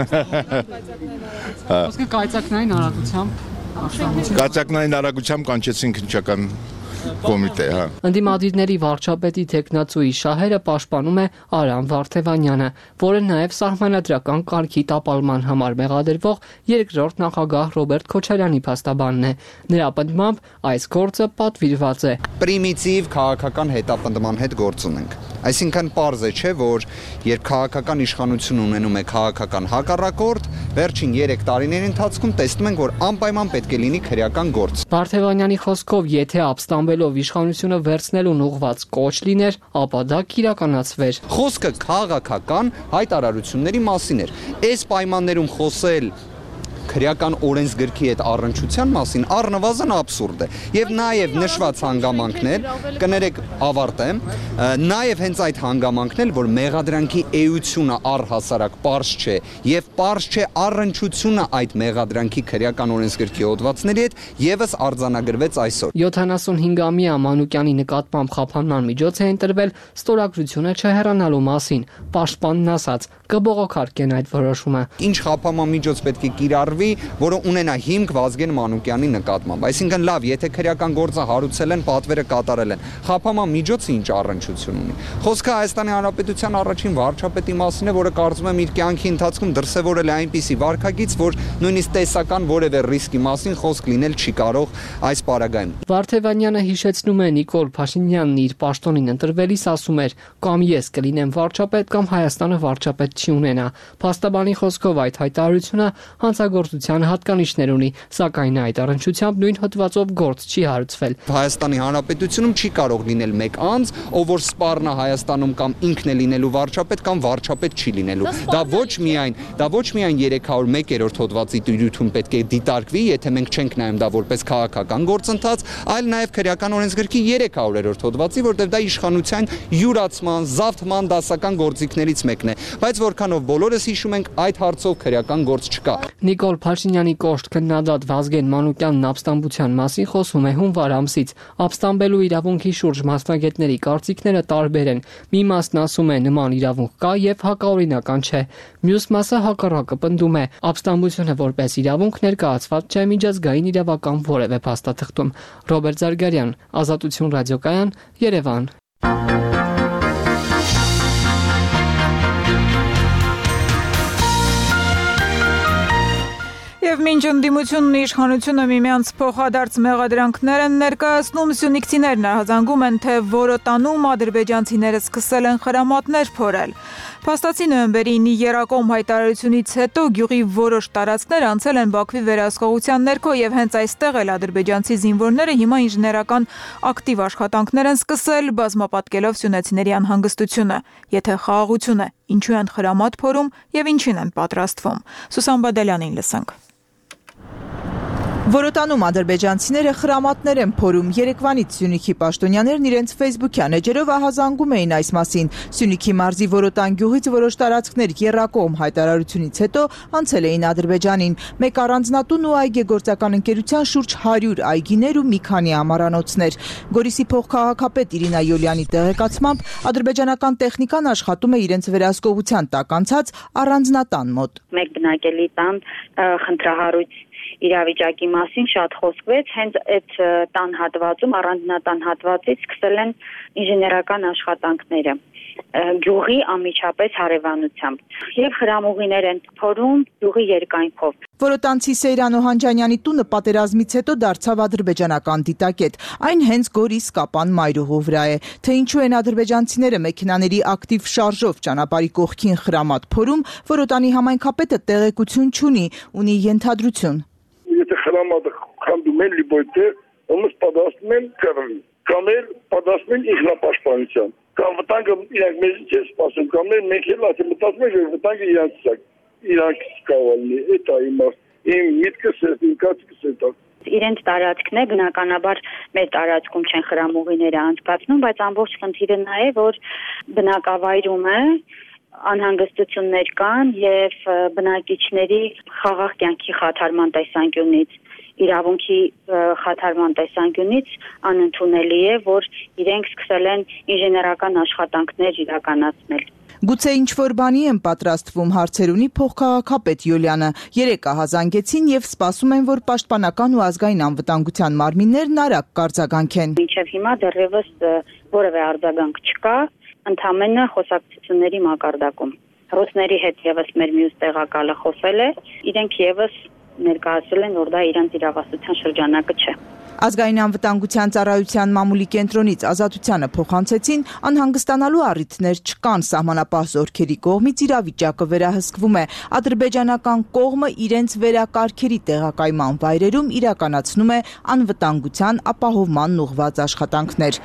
Խոսքը կայծակնային արագությամբ Կայծակնային արագությամբ կանչեցին քննչական կոմիտե, հա։ Ընդդիմադիրների վարչապետի տեխնացուի շահերը պաշտպանում է Արամ Վարդևանյանը, որը նաև սահմանադրական կարգի տապալման համար մեղադրվող երկրորդ նախագահ Ռոբերտ Քոչարյանի փաստաբանն է։ Նրա պնդմամբ այս գործը պատվիրված է։ Պրիմիտիվ քաղաքական հետապնդման հետ գործ ունենք։ Այսինքն պարզ է, չէ, որ երբ քաղաքական իշխանություն ունենում է քաղաքական հակառակորդ, վերջին երեք տարիների ընթացքում տեսնում ենք, որ անպայման պետք է լինի քրեական գործ։ Վարդևանյանի խոսքով, եթե ապստամբելով իշխանությունը վերցնելուն ուղղված կոչ լիներ, ապա դա կիրականացվեր։ Խոսքը քաղաքական հայտարարությունների մասին էր։ Այս պայմաններում խոսել քրեական օրենսգրքի հետ առնչության մասին առնվազն աբսուրդ է։ Եվ նաև նշված հանգամանքներ, կներեք ավարտեմ, նաև հենց այդ հանգամանքն էլ, որ մեղադրանքի էությունը առհասարակ պարզ չէ, եւ պարզ չէ առնչությունը այդ մեղադրանքի քրեական օրենսգրքի հոդվածների հետ, եւս արձանագրվեց այսօր։ յոթանասունհինգամյա Մանուկյանի նկատմամբ խափանման միջոց է ընտրվել ստորագրությունը չհեռանալու մասին։ Պաշտպանն ասաց, կբողոքարկեն այդ որոշումը։ Ինչ խափանման միջոց պետք է կիրառվի, որը ունենա հիմք Վազգեն Մանուկյանի նկատմամբ։ Այսինքն լավ, եթե քրեական գործը հարուցել են, պատվերը կատարել են, խափանման միջոցը ինչ առնչություն ունի։ Խոսքը Հայաստանի Հանրապետության առաջին վարչապետի մասին է, որը կարծում եմ իր կյանքի ընթացքում դրսևորել է այնպիսի վարքագիծ, որ նույնիսկ տեսական որևէ ռիսկի մասին խոսք լինել չի կարող այս պարագայում։ Վարդևանյանը հիշեցնում է Նիկոլ Փաշինյանն իր պաշտոնին ընտրվելիս ասում էր, կամ ես կլինեմ վարչապետ, կամ Հայաստանը վարչապետ չի ունենա։ Փաստաբանի խոսքով այդ հայտարարությունը հանցագործության հատկանիշներ ունի, սակայն այդ առնչությամբ նույն հոդվածով գործ չի հարուցվել։ Հայաստանի Հանրապետությունում չի կարող լինել մեկ անձ, ով որ սպառնա Հայաստանում կամ ինքն է լինելու վարչապետ կամ վարչապետ չի լինելու։ Դա ոչ միայն, դա ոչ միայն երեք հարյուր մեկերորդ հոդվածի տիրույթում պետք է դիտարկվի, եթե մենք չենք նայում դա որպես քաղաքական գործընթաց, այլ նաև քրեական օրենսգրքի երեք հարյուրերորդ հոդվածի, որտեղ դա իշխանության յուրացման, զավթման դասական գործիքներից մեկն է։ Բայց որքանով բոլորս հիշում ենք, այդ հարցով քրեական գործ չկա։ Նիկոլ Փաշինյանի կոշտ քննադատ Վազգեն Մանուկյանն ապստամբության մասին խոսում է հունվար ամսից։ Ապստամբելու իրավունքի շուրջ մասնագետների կարծիքները տարբեր են։ Մի մասն ասում է նման իրավունք կա եւ հակաօրինական չէ։ Մյուս մասը հակառակը պնդում է, ապստամբությունը որպես իրավունք ներկայացված չէ միջազգային իրավական որևէ փաստաթղթում։ Ռոբերտ Զարգարյան, Ազատություն ռադիոկայան, Երևան։ Եվ մինչ ընդդիմությունն ու իշխանությունը միմյանց փոխադարձ մեղադրանքներ են ներկայացնում, սյունիքցիներն արձանգում են, թե Որոտանում ադրբեջանցիները սկսել են խրամատներ փորել։ Փաստացի նոյեմբերի ինի Երակոմ հայտարարությունից հետո գյուղի որոշ տարածքներ անցել են Բաքվի վերահսկողության ներքո եւ հենց այստեղ էլ ադրբեջանցի զինվորները հիմա ինժեներական ակտիվ աշխատանքներ են սկսել, բազմապատկելով սյունեցիների անհանգստությունը։ Եթե խաղաղություն է, ինչու են խրամատ փորում եւ ինչին են պատրաստվում։ Սուսան Բադալյանին լսենք։ Որոտանում ադրբեջանցիները խրամատներ են փորում։ Երեկվանից Սյունիքի պաշտոնյաներն իրենց ֆեյսբուքյան էջերով ահազանգում էին այս մասին։ Սյունիքի մարզի Որոտան գյուղից որոշ տարածքներ Երակոմ հայտարարությունից հետո անցել էին Ադրբեջանին։ Մեկ առանձնատուն ու այգեգործական ընկերության շուրջ հարյուր այգիներ ու մի քանի ամառանոցներ։ Գորիսի փոխքաղաքապետ Իրինա Յոլյանի տեղեկացմամբ ադրբեջանական տեխնիկան աշխատում է իրենց վերահսկողության տակ անցած առանձնատան մոտ։ Մեկ բնակելի տան խնդրահարույց իրավիճակի մասին շատ խոսվեց, հենց այդ տան հատվածում, առանձնատան հատվածից սկսել են ինժեներական աշխատանքները գյուղի անմիջապես հարևանությամբ եւ հրամուղիներ են փորում գյուղի երկայնքով։ Որոտանցի Սեյրան Օհանջանյանի տունը պատերազմից հետո դարձավ ադրբեջանական դիտակետ։ Այն հենց Գորիս Կապան մայրուղու վրա է։ Թե ինչու են ադրբեջանցիները մեքենաների ակտիվ շարժով ճանապարհի կողքին խրամատ փորում, Որոտանի համայնքապետը տեղեկություն չունի, ունի ենթադրություն։ Եթե խրամատը քանդում են լիբոյտե, ոնց պատասխանում են կռվի, կամ էլ պատասխանում են ինքնապաշտպանության։ Կամ վտանգը իրենք մեզ չէ սպասում, կամ էլ մենք էլ ասեմ մտածում ենք, որ վտանգը իրանց է։ իրանք կավալնի, էդ է իմաստ, իմ միտքս է, իմ կացքս է դա։ Իրենց տարածքն է, բնականաբար մեր տարածքում չեն խրամուղիները անցկացնում, բայց ամբողջ խնդիրը նա է, որ բնակավայրում է անհանգստություններ կան եւ բնակիչների խաղաղ կյանքի խաթարման տեսանկյունից, իրավունքի խաթարման տեսանկյունից անընդունելի է, որ իրենք սկսել են ինժեներական աշխատանքներ իրականացնել։ Գուցե ինչ-որ բանի են պատրաստվում, հարցեր ունի փոխքաղաքապետ Յուլիանը։ Երեկ ահազանգեցին եւ սպասում են, որ պաշտպանական ու ազգային անվտանգության մարմիններն արագ կարձագանքեն։ Մինչեւ հիմա դեռևս որևէ արձագանք չկա, ընդամենը խոսակցությունների մակարդակում։ Ռուսների հետ եւս մեր մյուս տեղակալը խոսել է, իրենք եւս ներկայացրել են, որ դա իրանց իրավասության շրջանակը չէ։ Ազգային անվտանգության ծառայության մամուլի կենտրոնից Ազատությանը փոխանցեցին, անհանգստանալու առիթներ չկան, սահմանապահ զորքերի կողմից իրավիճակը վերահսկվում է։ Ադրբեջանական կողմը իրենց վերակարգերի տեղակայման վայրերում իրականացնում է անվտանգության ապահովման ուղղված աշխատանքներ։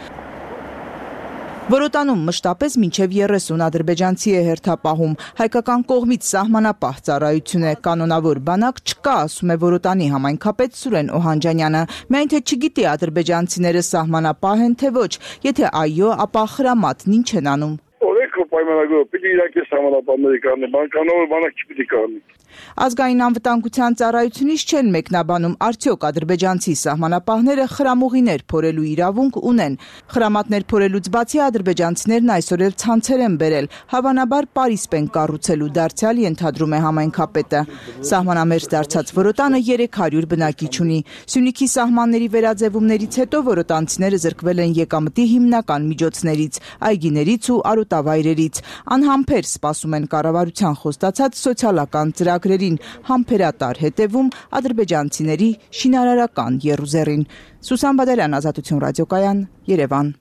Որոտանում մշտապես մինչև երեսուն ադրբեջանցի է հերթապահում, հայկական կողմից սահմանապահ ծառայություն է, կանոնավոր բանակ չկա, ասում է Որոտանի համայնքապետ Սուրեն Օհանջանյանը, միայն թե չգիտի ադրբեջանցիները սահմանապահ են թե ոչ, եթե այո, ապա խրամատն ինչ են անում։ Օրենքը պայմանագրով պիտի իրակի սահմանապահների կանի, կանոնավոր բանակ չպիտի կանի։ Ազգային անվտանգության ծառայությունից չեն մեկնաբանում, արդյոք ադրբեջանցի սահմանապահները խրամուղիներ փորելու իրավունք ունեն։ Խրամատներ փորելուց բացի ադրբեջանցիներն այսօր էլ ցանցեր են բերել, հավանաբար պարիսպ են կառուցելու, դարձյալ ենթադրում է համայնքապետը։ Սահմանամերձ դարձած Որոտանը երեք հարյուր բնակիչ ունի։ Սյունիքի սահմանների վերաձևումներից հետո որոտանցիները զրկվել են եկամտի հիմնական միջոցներից, այգիներից ու արոտավայրերից։ Անհամբեր սպասում են կառավարության խոստացած սոցիալական ծրագրերին, համբերատար հետևում ադրբեջանցիների շինարարական եռուզեռին։ Սուսան Բադալյան, Ազատություն ռադիոկայան, Երևան։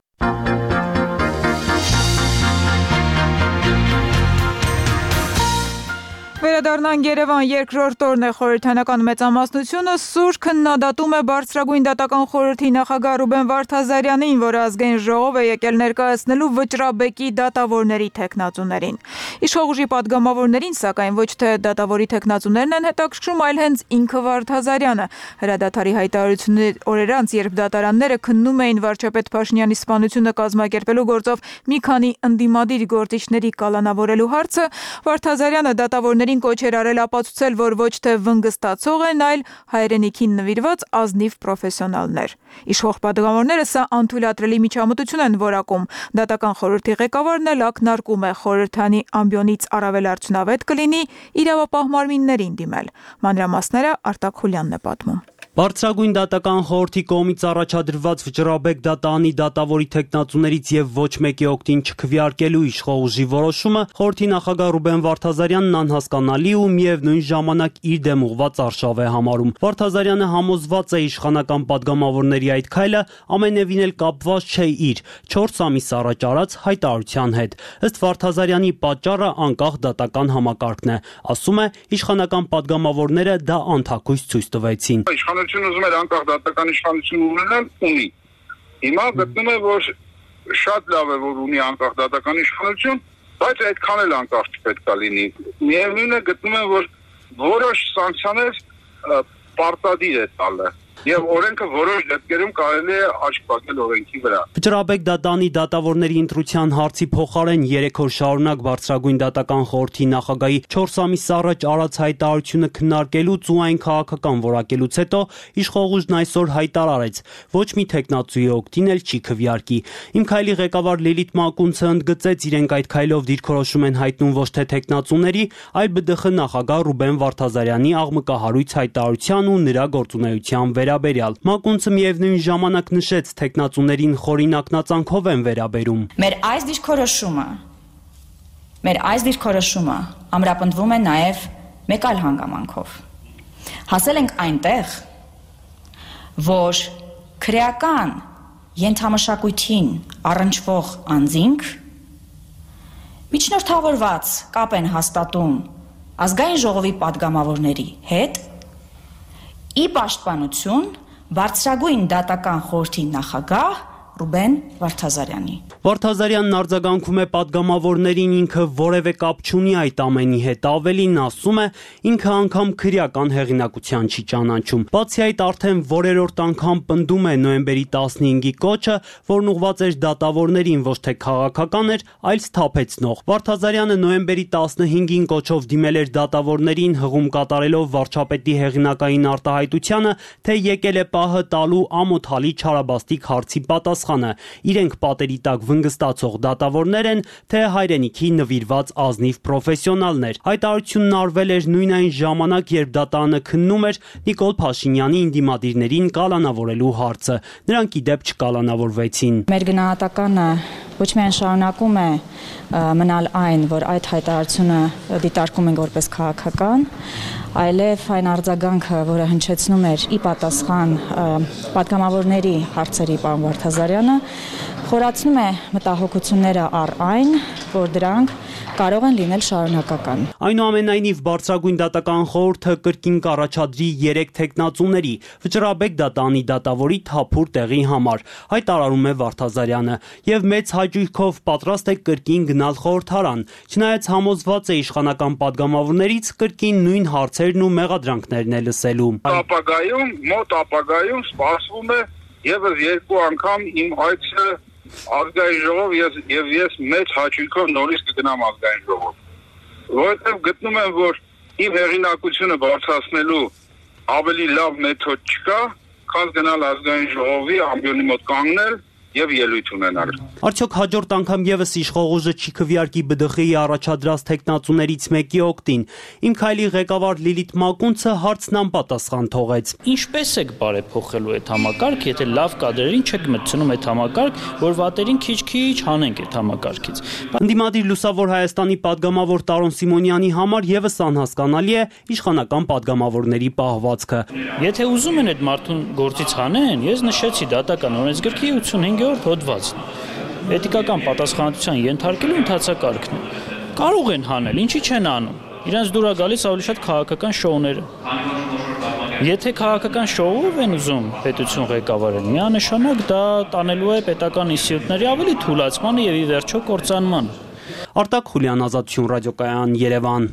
Վերադառնանք Երևան, երկրորդ օրն է խորհրդանական մեծամասնությունը սուր քննադատում է բարձրագույն դատական խորհրդի նախագահ Ռուբեն Վարդազարյանին, որը ազգային ժողով է եկել ներկայացնելու վճռաբեկի դատավորների թեկնածուներին։ Իշխող ուժի падգամավորներին, սակայն ոչ թե դատավորի թեկնածուներն են հետաքրքրում, այլ հենց ինքը Վարդազարյանը։ Հրադադարի հայտարարությունների օրեր անց, երբ դատարանները քննում էին վարչապետ Փաշինյանի սպանությունը կազմակերպելու գործով մի քանի ընդդիմադիր գործիչների կալանավորելու հարցը, Վարդազարյանը դատավորներին կոչ էր արել ապացուցել, որ ոչ թե վնգստացող են, այլ հայրենիքին նվիրված ազնիվ պրոֆեսիոնալներ։ Իշխող падգամավորները սա անթույլատրելի միջամտություն են որակում։ Դատական խորհրդի ղեկավարն էլ ակնարկում է խորհրդանի ամբիոնից առավել արդյունավետ կլինի իրավապահ մարմիններին դիմել։ Մանրամասները Արտակ Խուլյանն է պատմում։ Բարձրագույն դատական խորհրդի կողմից առաջադրված վճռաբեկ դատանի դատավորի թեկնածուներից եւ ոչ մեկի օգտին չքվեարկելու իշխող ուժի որոշումը խորհրդի նախագահ Ռուբեն Վարդազարյանն անհասկանալի ու միևնույն ժամանակ իր դեմ ուղղված արշավ է համարում։ Վարդազարյանը համոզված է իշխանական падգամավորների այդ քայլը ամենևին էլ կապված չէ իր չորս ամիս առաջ արած հայտարարության հետ։ Ըստ Վարդազարյանի պատճառը անկախ դատական համակարգն է, ասում է իշխանական падգամավորները դա անթաքույց ցույց տվեցին։ Իշխանությունը ուզում էր անկախ դատական իշխանություն ունենալ, ունի։ Հիմա գտնում է, որ շատ լավ է, որ ունի անկախ դատական իշխանություն, բայց այդքան էլ անկախ չպետք է լինի։ Միևնույն է, գտնում են, որ որոշ սանկցիաներ պարտադիր է տալը։ Եվ օրենքը որոշ դեպքերում կարելի է աչք փակել օրենքի վրա։ Վճռաբեկ դատանի դատավորների ընտրության հարցի փոխարեն երեք օր շարունակ բարձրագույն դատական խորհրդի նախագահի չորս ամիս առաջ արած հայտարարությունը քննարկելուց ու այն քաղաքական որակելուց հետո իշխող ուժն այսօր հայտարարեց, ոչ մի թեկնածուի օգտին էլ չի քվեարկի։ Իմ քայլի ղեկավար Լիլիթ Մակունցը ընդգծեց, իրենք այդ քայլով դիրքորոշում են հայտնում ոչ թե թեկնածուների, այլ ԲԴԽ նախագահ Ռուբեն Վարդազարյանի աղմկահարույց հայտարարության ու նրա գործունեության վերաբերյալ։ Մակունցը միևնույն ժամանակ նշեց, թեկնածուներին խորին ակնածանքով են վերաբերում։ Մեր այս դիրքորոշումը, մեր այս դիրքորոշումը ամրապնդվում է նաև մեկ այլ հանգամանքով։ Հասել ենք այնտեղ, որ քրեական ենթամշակույթին առնչվող անձինք միջնորդավորված կապ են հաստատում ազգային ժողովի падգամավորների հետ ի պաշտպանություն բարձրագույն դատական խորհրդի նախագահ Ռուբեն Վարդազարյանի։ Վարդազարյանն արձագանքում է պատգամավորներին, ինքը որևէ կապ չունի այդ ամենի հետ, ավելին ասում է, ինքը անգամ քրեական հեղինակության չի ճանաչում։ Բացի այդ, արդեն որերորդ անգամ պնդում է նոյեմբերի տասնհինգի կոչը, որն ուղղված էր դատավորներին, ոչ թե քաղաքական էր, այլ սթափեցնող։ Վարդազարյանը նոյեմբերի տասնհինգին կոչով դիմել էր դատավորներին, հղում կատարելով վարչապետի հեղինակային արտահայտությանը, թե եկել է պահը տալու ամոթալի չարաբաստիկ հարցի պատասխանը։ Իրենք պատերի տակ վնգստացող դատավորներ են, թե հայրենիքի նվիրված ազնիվ պրոֆեսիոնալներ։ Հայտարարությունն արվել էր նույն այն ժամանակ, երբ դատարանը քննում էր Նիկոլ Փաշինյանի ինդիմադիրներին կալանավորելու հարցը։ Նրանք ի դեպ չկալանավորվեցին։ Մեր գնահատականը ոչ միայն շարունակում է մնալ այն, որ այդ հայտարարությունը դիտարկում ենք որպես քաղաքական, այլև այն արձագանքը, որը հնչեցնում էր ի պատասխան պատգամավորների հարցերի պարոն Վարդազարյանը, խորացնում է մտահոգությունները առ այն, որ դրանք կարող են լինել շարունակական։ Այնուամենայնիվ բարձրագույն դատական խորհուրդը կրկին կառաջադրի երեք թեկնածուների Վճռաբեկ դատանի դատավորի թափուր տեղի համար, հայտարարում է Վարդազարյանը, եւ մեծ հաճույքով պատրաստ է կրկին գնալ խորհրդարան, չնայած համոզված է իշխանական պատգամավորներից կրկին նույն հարցերն ու մեղադրանքներն է լսելու։ Ապագայում, մոտ ապագայում սպասվում է եւս երկու անգամ իմ հայցը ազգային ժողով ես եւ ես մեծ հաճույքով նորից կգնամ ազգային ժողով, որովհետեւ գտնում եմ, որ իմ հեղինակությունը բարձրացնելու ավելի լավ մեթոդ չկա, քան գնալ ազգային ժողովի ամբիոնի մոտ կանգնել եւ ելույթ ունենալ։ Արդյոք հաջորդ անգամ եւս իշխողուժը չի քվեարկի ԲԴԽ-ի առաջադրած տեխնացուներից մեկի օգտին։ Իմ քայլի ղեկավար Լիլիթ Մակունցը հարցն անպատասխան թողեց։ Ինչպես եք բարեփոխելու այդ համակարգը, եթե լավ կադրերին չեք մտցնում այդ համակարգ, որ վատերին քիչ-քիչ հանենք այդ համակարգից։ Ընդդիմադիր Լուսավոր Հայաստանի падգամավոր Տարոն Սիմոնյանի համար եւս անհասկանալի է իշխանական падգամավորների պահվածքը։ Եթե ուզում են այդ մարդուն գործից հանեն, ես նշեցի դատական օրենսգրքի ութսունհինգերորդ հոդվածն։ Էթիկական պատասխանատվության ենթարկելու ընթացակարգն է։ Կարող են հանել, ինչի չեն անում։ Իրանց դուր է գալիս ավելի շատ քաղաքական շոուները։ Եթե քաղաքական շոուով են ուզում պետություն ղեկավարել, միանշանակ դա տանելու է պետական ինստիտուտների ավելի թուլացմանը եւ ի վերջո կործանմանը։ Արտակ Խուլյան, Ազատություն ռադիոկայան, Երևան։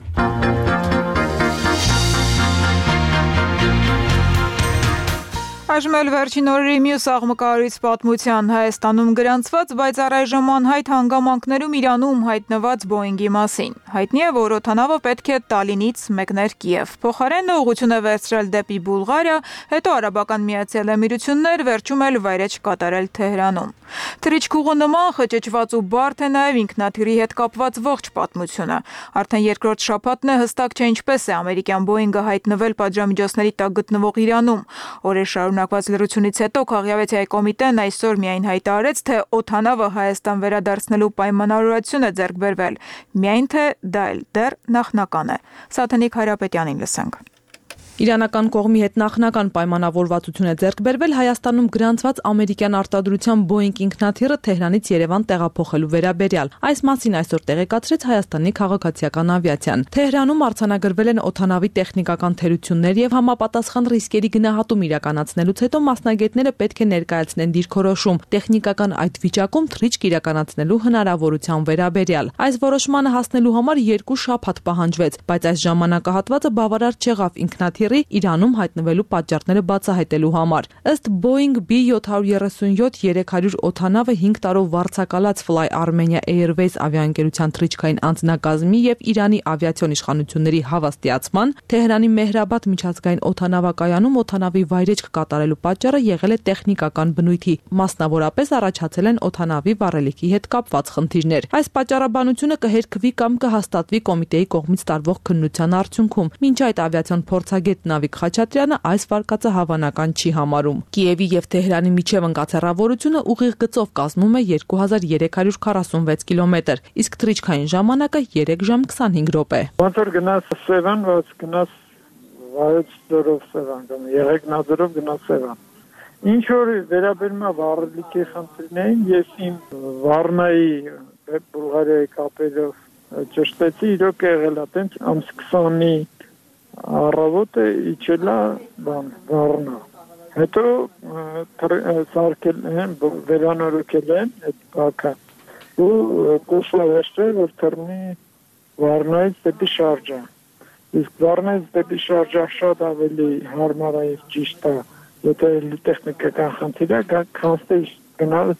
Այժմ էլ վերջին օրերի մյուս աղմկահարույց պատմության Հայաստանում գրանցված, բայց առայժմ անհայտ հանգամանքներում Իրանում հայտնված Բոինգի մասին։ Հայտնի է, որ օդանավը պետք է Տալինից մեկներ Կիև։ Փոխարենը ուղղություն է վերցրել դեպի Բուլղարիա, հետո Արաբական Միացյալ Էմիրություններ, վերջում էլ վայրեջ կատարել Թեհրանում։ Թռիչքուղու նման խճճված ու բարդ է նաև ինքնաթիռի հետ կապված ողջ պատմությունը։ Արդեն երկրորդ շաբաթն է հստակ չէ ինչպես է ամերիկյան Բոինգը հայտնվել պատժամիջոցների տակ գտնվող Իրանում։ Օրեր շարունակված լրությունից հետո Քաղաքավեթիայի կոմիտեն այսօր միայն հայտարարեց, թե օդանավը Հայաստան վերադարձնելու պայմանավորություն է ձեռք բերվել, միայն թե դա էլ դեռ նախնական է։ Սաթենիկ Հայրապետյանին լսենք։ Իրանական կողմի հետ նախնական պայմանավորվածություն է ձեռք բերվել Հայաստանում գրանցված ամերիկյան արտադրության Boeing ինքնաթիռը Թեհրանից Երևան տեղափոխելու վերաբերյալ։ Այս մասին այսօր տեղեկացրեց Հայաստանի քաղաքացիական ավիացիան։ Թեհրանում արձանագրվել են օդանավի տեխնիկական թերություններ եւ համապատասխան ռիսկերի գնահատում իրականացնելուց հետո մասնագետները պետք է ներկայացնեն դիրքորոշում տեխնիկական այդ վիճակում թռիչք իրականացնելու հնարավորության վերաբերյալ։ Այս որոշմանը հասնելու համար երկու շաբաթ պահանջվեց, բայց այս ժամանակահատվածը բավարար չեղավ ինքնաթիռ Իրանում հայտնվելու պատճառները բացահայտելու համար։ Ըստ Boeing B seven thirty-seven three hundred օդանավը հինգ տարով վարձակալած Fly Armenia Airways ավիաընկերության թռիչքային անձնակազմի եւ Իրանի ավիացիոն իշխանությունների հավաստիացման Թեհրանի Մեհրաբադ միջազգային օդանավակայանում օդանավի վայրեջք կատարելու պատճառը եղել է տեխնիկական բնույթի, մասնավորապես առաջացել են օդանավի վառելիքի հետ կապված խնդիրներ։ Այս պատճառաբանությունը կհերքվի կամ կհաստատվի կոմիտեի կողմից տարվող քննության արդյունքում։ Մինչ այդ ավիացիոն փորձագետ Նավիկ Խաչատրյանը այս վարկածը հավանական չի համարում։ Կիևի եւ Թեհրանի միջև ընկած հեռավորությունը ուղիղ գծով կազմում է two thousand three hundred forty-six կիլոմետր, իսկ թռիչքային ժամանակը three ժամ twenty-five րոպե։ Ոնց որ գնաց Սևան, ոնց գնաց Վայոց ձորով Սևան, կամ Եղեգնաձորով գնաց Սևան։ Ինչ որ վերաբերում է վառելիքի խնդիրներին, ես իմ Վառնայի Բուլղարիայի կապերով ճշտեցի, իրոք եղել է տենց ամս twenty-ի Առավոտը իջելա բան Վառնա։ Հետո սարքել են, վերանորոգել են այդ բակը ու կուսավեշտել, որ թռնի Վառնայից դեպի շարժա։ Իսկ Վառնայից դեպի շարժա շատ ավելի հարմար է, ճիշտ է, եթե տեխնիկական խնդիր է, քան գնալ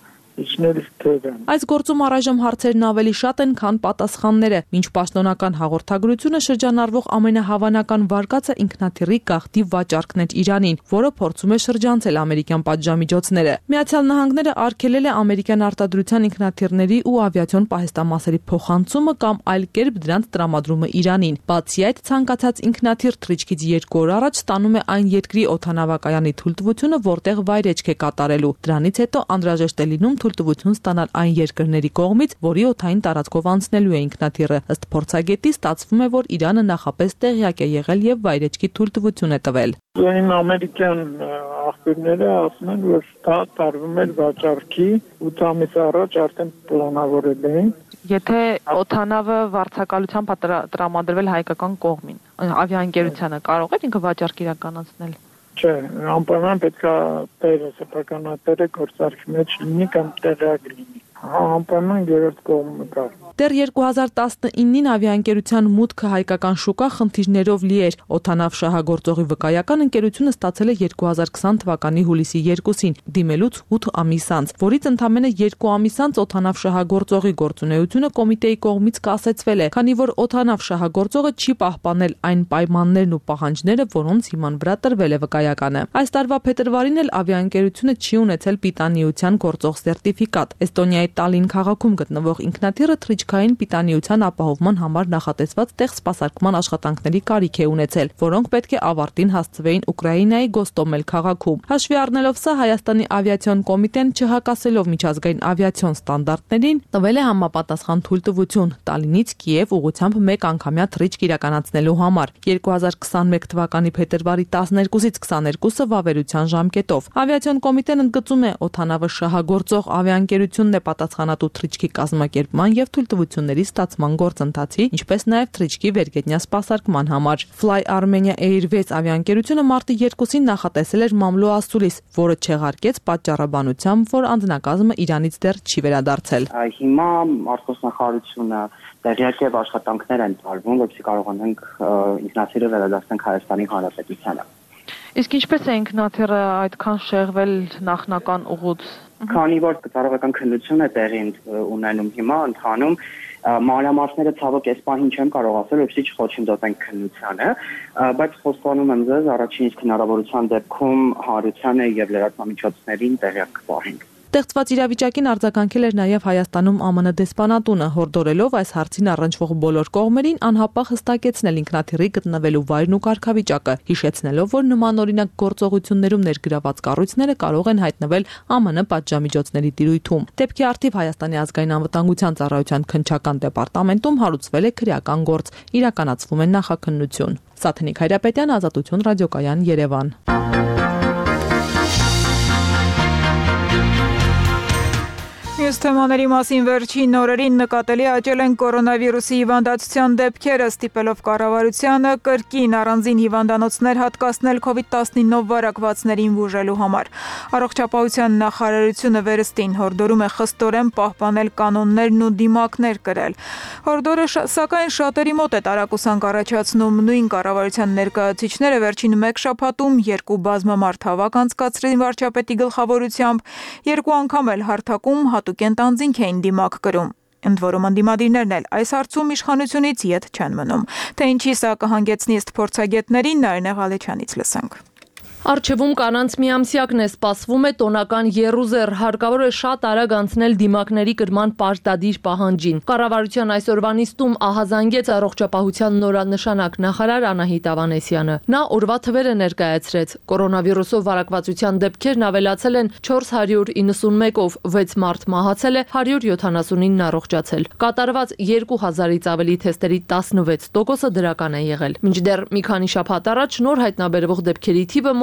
Այս գործում առայժմ հարցերն ավելի շատ են, քան պատասխանները։ Մինչ պաշտոնական հաղորդագրությունը շրջանառվող ամենահավանական վարկածը ինքնաթիռի գաղթի վաճառքն էր Իրանին, որը փորձում է շրջանցել ամերիկյան պատժամիջոցները։ Միացյալ Նահանգները արգելել է ամերիկյան արտադրության ինքնաթիռների ու ավիացիոն պահեստամասերի փոխանցումը կամ այլ կերպ դրանց տրամադրումը Իրանին։ Բացի այդ, ցանկացած ինքնաթիռ թռիչքից երկու օր առաջ ստանում է այն երկրի օդանավակայանի թույլտվությունը, որտեղ վայրեջք է կատարելու։ Դրանից հետո անհրաժեշտ է լինում թույլտվություն ստանալ այն երկրների կողմից, որի օդային տարածքով անցնելու է ինքնաթիռը։ Ըստ փորձագետի ստացվում է, որ Իրանը նախապես տեղյակ է եղել եւ վայրեջքի թույլտվություն է տվել։ Այն ամերիկյան աղբյուրները ասում են, որ դա տարվում է վաճառքի ութ ամիս առաջ արդեն պլանավորել էին։ Եթե օդանավը վարձակալությամբ տրամադրվել հայկական կողմին, ավիաընկերությանը կարող է ինքը վաճառք իրականացնել։ Չէ, անպայման պետք է տերը, սեփականատերը գործարքի մեջ լինի կամ տեղյակ լինի։ Անպայման երրորդ կողմը կա։ Դեռ երկու հազար տասնինին ավիաընկերության մուտքը հայկական շուկա խնդիրներով լի էր։ Օդանավ շահագործողի վկայական ընկերությունը ստացել է երկու հազար քսան թվականի հուլիսի երկուսին, դիմելուց ութ ամիս անց, որից ընդամենը երկու ամիս անց օդանավ շահագործողի գործունեությունը կոմիտեի կողմից կասեցվել է, քանի որ օդանավ շահագործողը չի պահպանել այն պայմաններն ու պահանջները, որոնց հիման վրա տրվել է վկայականը։ Այս տարվա փետրվարին էլ ավիաընկերությունը չի ունեցել պիտանիության գործող սերտիֆիկատ։ Էստոնիայի Տալին քաղաքում գտնվող ինքնաթիռը թռիչքային պիտանիության ապահովման համար նախատեսված տեղ սպասարկման աշխատանքների կարիք է ունեցել, որոնք պետք է ավարտին հասցվեին Ուկրաինայի Գոստոմել քաղաքում։ Հաշվի առնելով սա, Հայաստանի ավիացիոն կոմիտեն չհակասելով միջազգային ավիացիոն ստանդարտներին, տվել է համապատասխան թույլտվություն Տալինից Կիև ուղղությամբ մեկ անգամյա թռիչք իրականացնելու համար երկու հազար քսանմեկ թվականի փետրվարի տասներկուսից քսաներկուսը վավերության ժամկետով։ Ավիացիոն կոմիտեն ընդգծում է, օդանավը շահագործող ավիաընկերությունն է պատասխանատու թռիչքի կազմակերպման եւ թույլտվությունների ստացման գործընթացի, ինչպես նաեւ թռիչքի վերգետնյա սպասարկման համար։ Fly Armenia Airways ավիաընկերությունը մարտի երկուսին նախատեսել էր մամլո ասուլիս, որը չեղարկեց պատճառաբանությամբ, որ անձնակազմը Իրանից դեռ չի վերադարձել։ Հիմա արտգործնախարարությունը տեղյակ եւ աշխատանքներ են տարվում, որպեսզի կարողանանք ինքնաթիռը վերադարձնել Հայաստանի Հանրապետությանը։ Իսկ ինչպես է ինքնաթիռը այդքան շեղվել նախնական ուղուց։ Քանի որ կատարողական քննություն է տեղի ունենում հիմա ընթանում, մանրամասները ցավոք այս պահին չեմ կարող ասել, որպեսզի չխոչընդոտենք քննությանը, բայց խոստանում եմ ձեզ առաջին իսկ հնարավորության դեպքում հանրությանը եւ լրատվամիջոցներին տեղյակ կպահենք։ Ստեղծված իրավիճակին արձագանքել էր նաև Հայաստանում ԱՄՆ դեսպանատունը, հորդորելով այս հարցին առնչվող բոլոր կողմերին անհապաղ հստակեցնել ինքնաթիռի գտնվելու վայրն ու կարգավիճակը, հիշեցնելով, որ նմանօրինակ գործողություններում ներգրաված կառույցները կարող են հայտնվել ԱՄՆ պատժամիջոցների տիրույթում։ Դեպքի առթիվ Հայաստանի ազգային անվտանգության ծառայության քննչական դեպարտամենտում հարուցվել է քրեական գործ, իրականացվում է նախաքննություն։ Սաթենիկ Հայրապետյան, Ազատություն ռադիոկայան, Երևան։ Մյուս թեմաների մասին վերջին օրերին նկատելի աճել են կորոնավիրուսի հիվանդացության դեպքերը, ստիպելով կառավարությանը կրկին առանձին հիվանդանոցներ հատկացնել քովիդ տասնինով վարակվածներին բուժելու համար։ Առողջապահության նախարարությունը վերստին հորդորում է խստորեն պահպանել կանոններն ու դիմակներ կրել։ Հորդորը սակայն շատերի մոտ է տարակուսանք առաջացնում։ Նույն կառավարության ներկայացուցիչները վերջին մեկ շաբաթում երկու բազմամարդ հավաք անցկացրին վարչապետի գլխավորությամբ, երկու անգամ էլ հարթակում հատուկ ընտանձինք էին դիմակ կրում։ Ընդ որում ընդդիմադիրներն էլ այս հարցում իշխանությունից ետ չեն մնում։ Թե ինչի սա կհանգեցնի ըստ փորձագետներին, Նարինե Ղալեչյանից լսենք։ Արջևում կանանց միամսյակն է, սպասվում է տոնական եռուզեռ, հարկավոր է շատ արագ անցնել դիմակների կրման պարտադիր պահանջին։ Կառավարության այսօրվա նիստում ահազանգեց առողջապահության նորանշանակ նախարար Անահիտ Ավանեսյանը։ Նա օրվա թվերը ներկայացրեց։ Կորոնավիրուսով վարակվածության դեպքերն ավելացել են չորս հարյուր իննսունմեկով, վեց մարդ մահացել է, հարյուր յոթանասունինն առողջացել։ Կատարված երկու հազարից ավելի թեստերի տասնվեց տոկոսը դրական է եղել։ Մինչդեռ մի քանի շաբաթ առաջ նոր հայտնաբերվող դեպքերի թիվը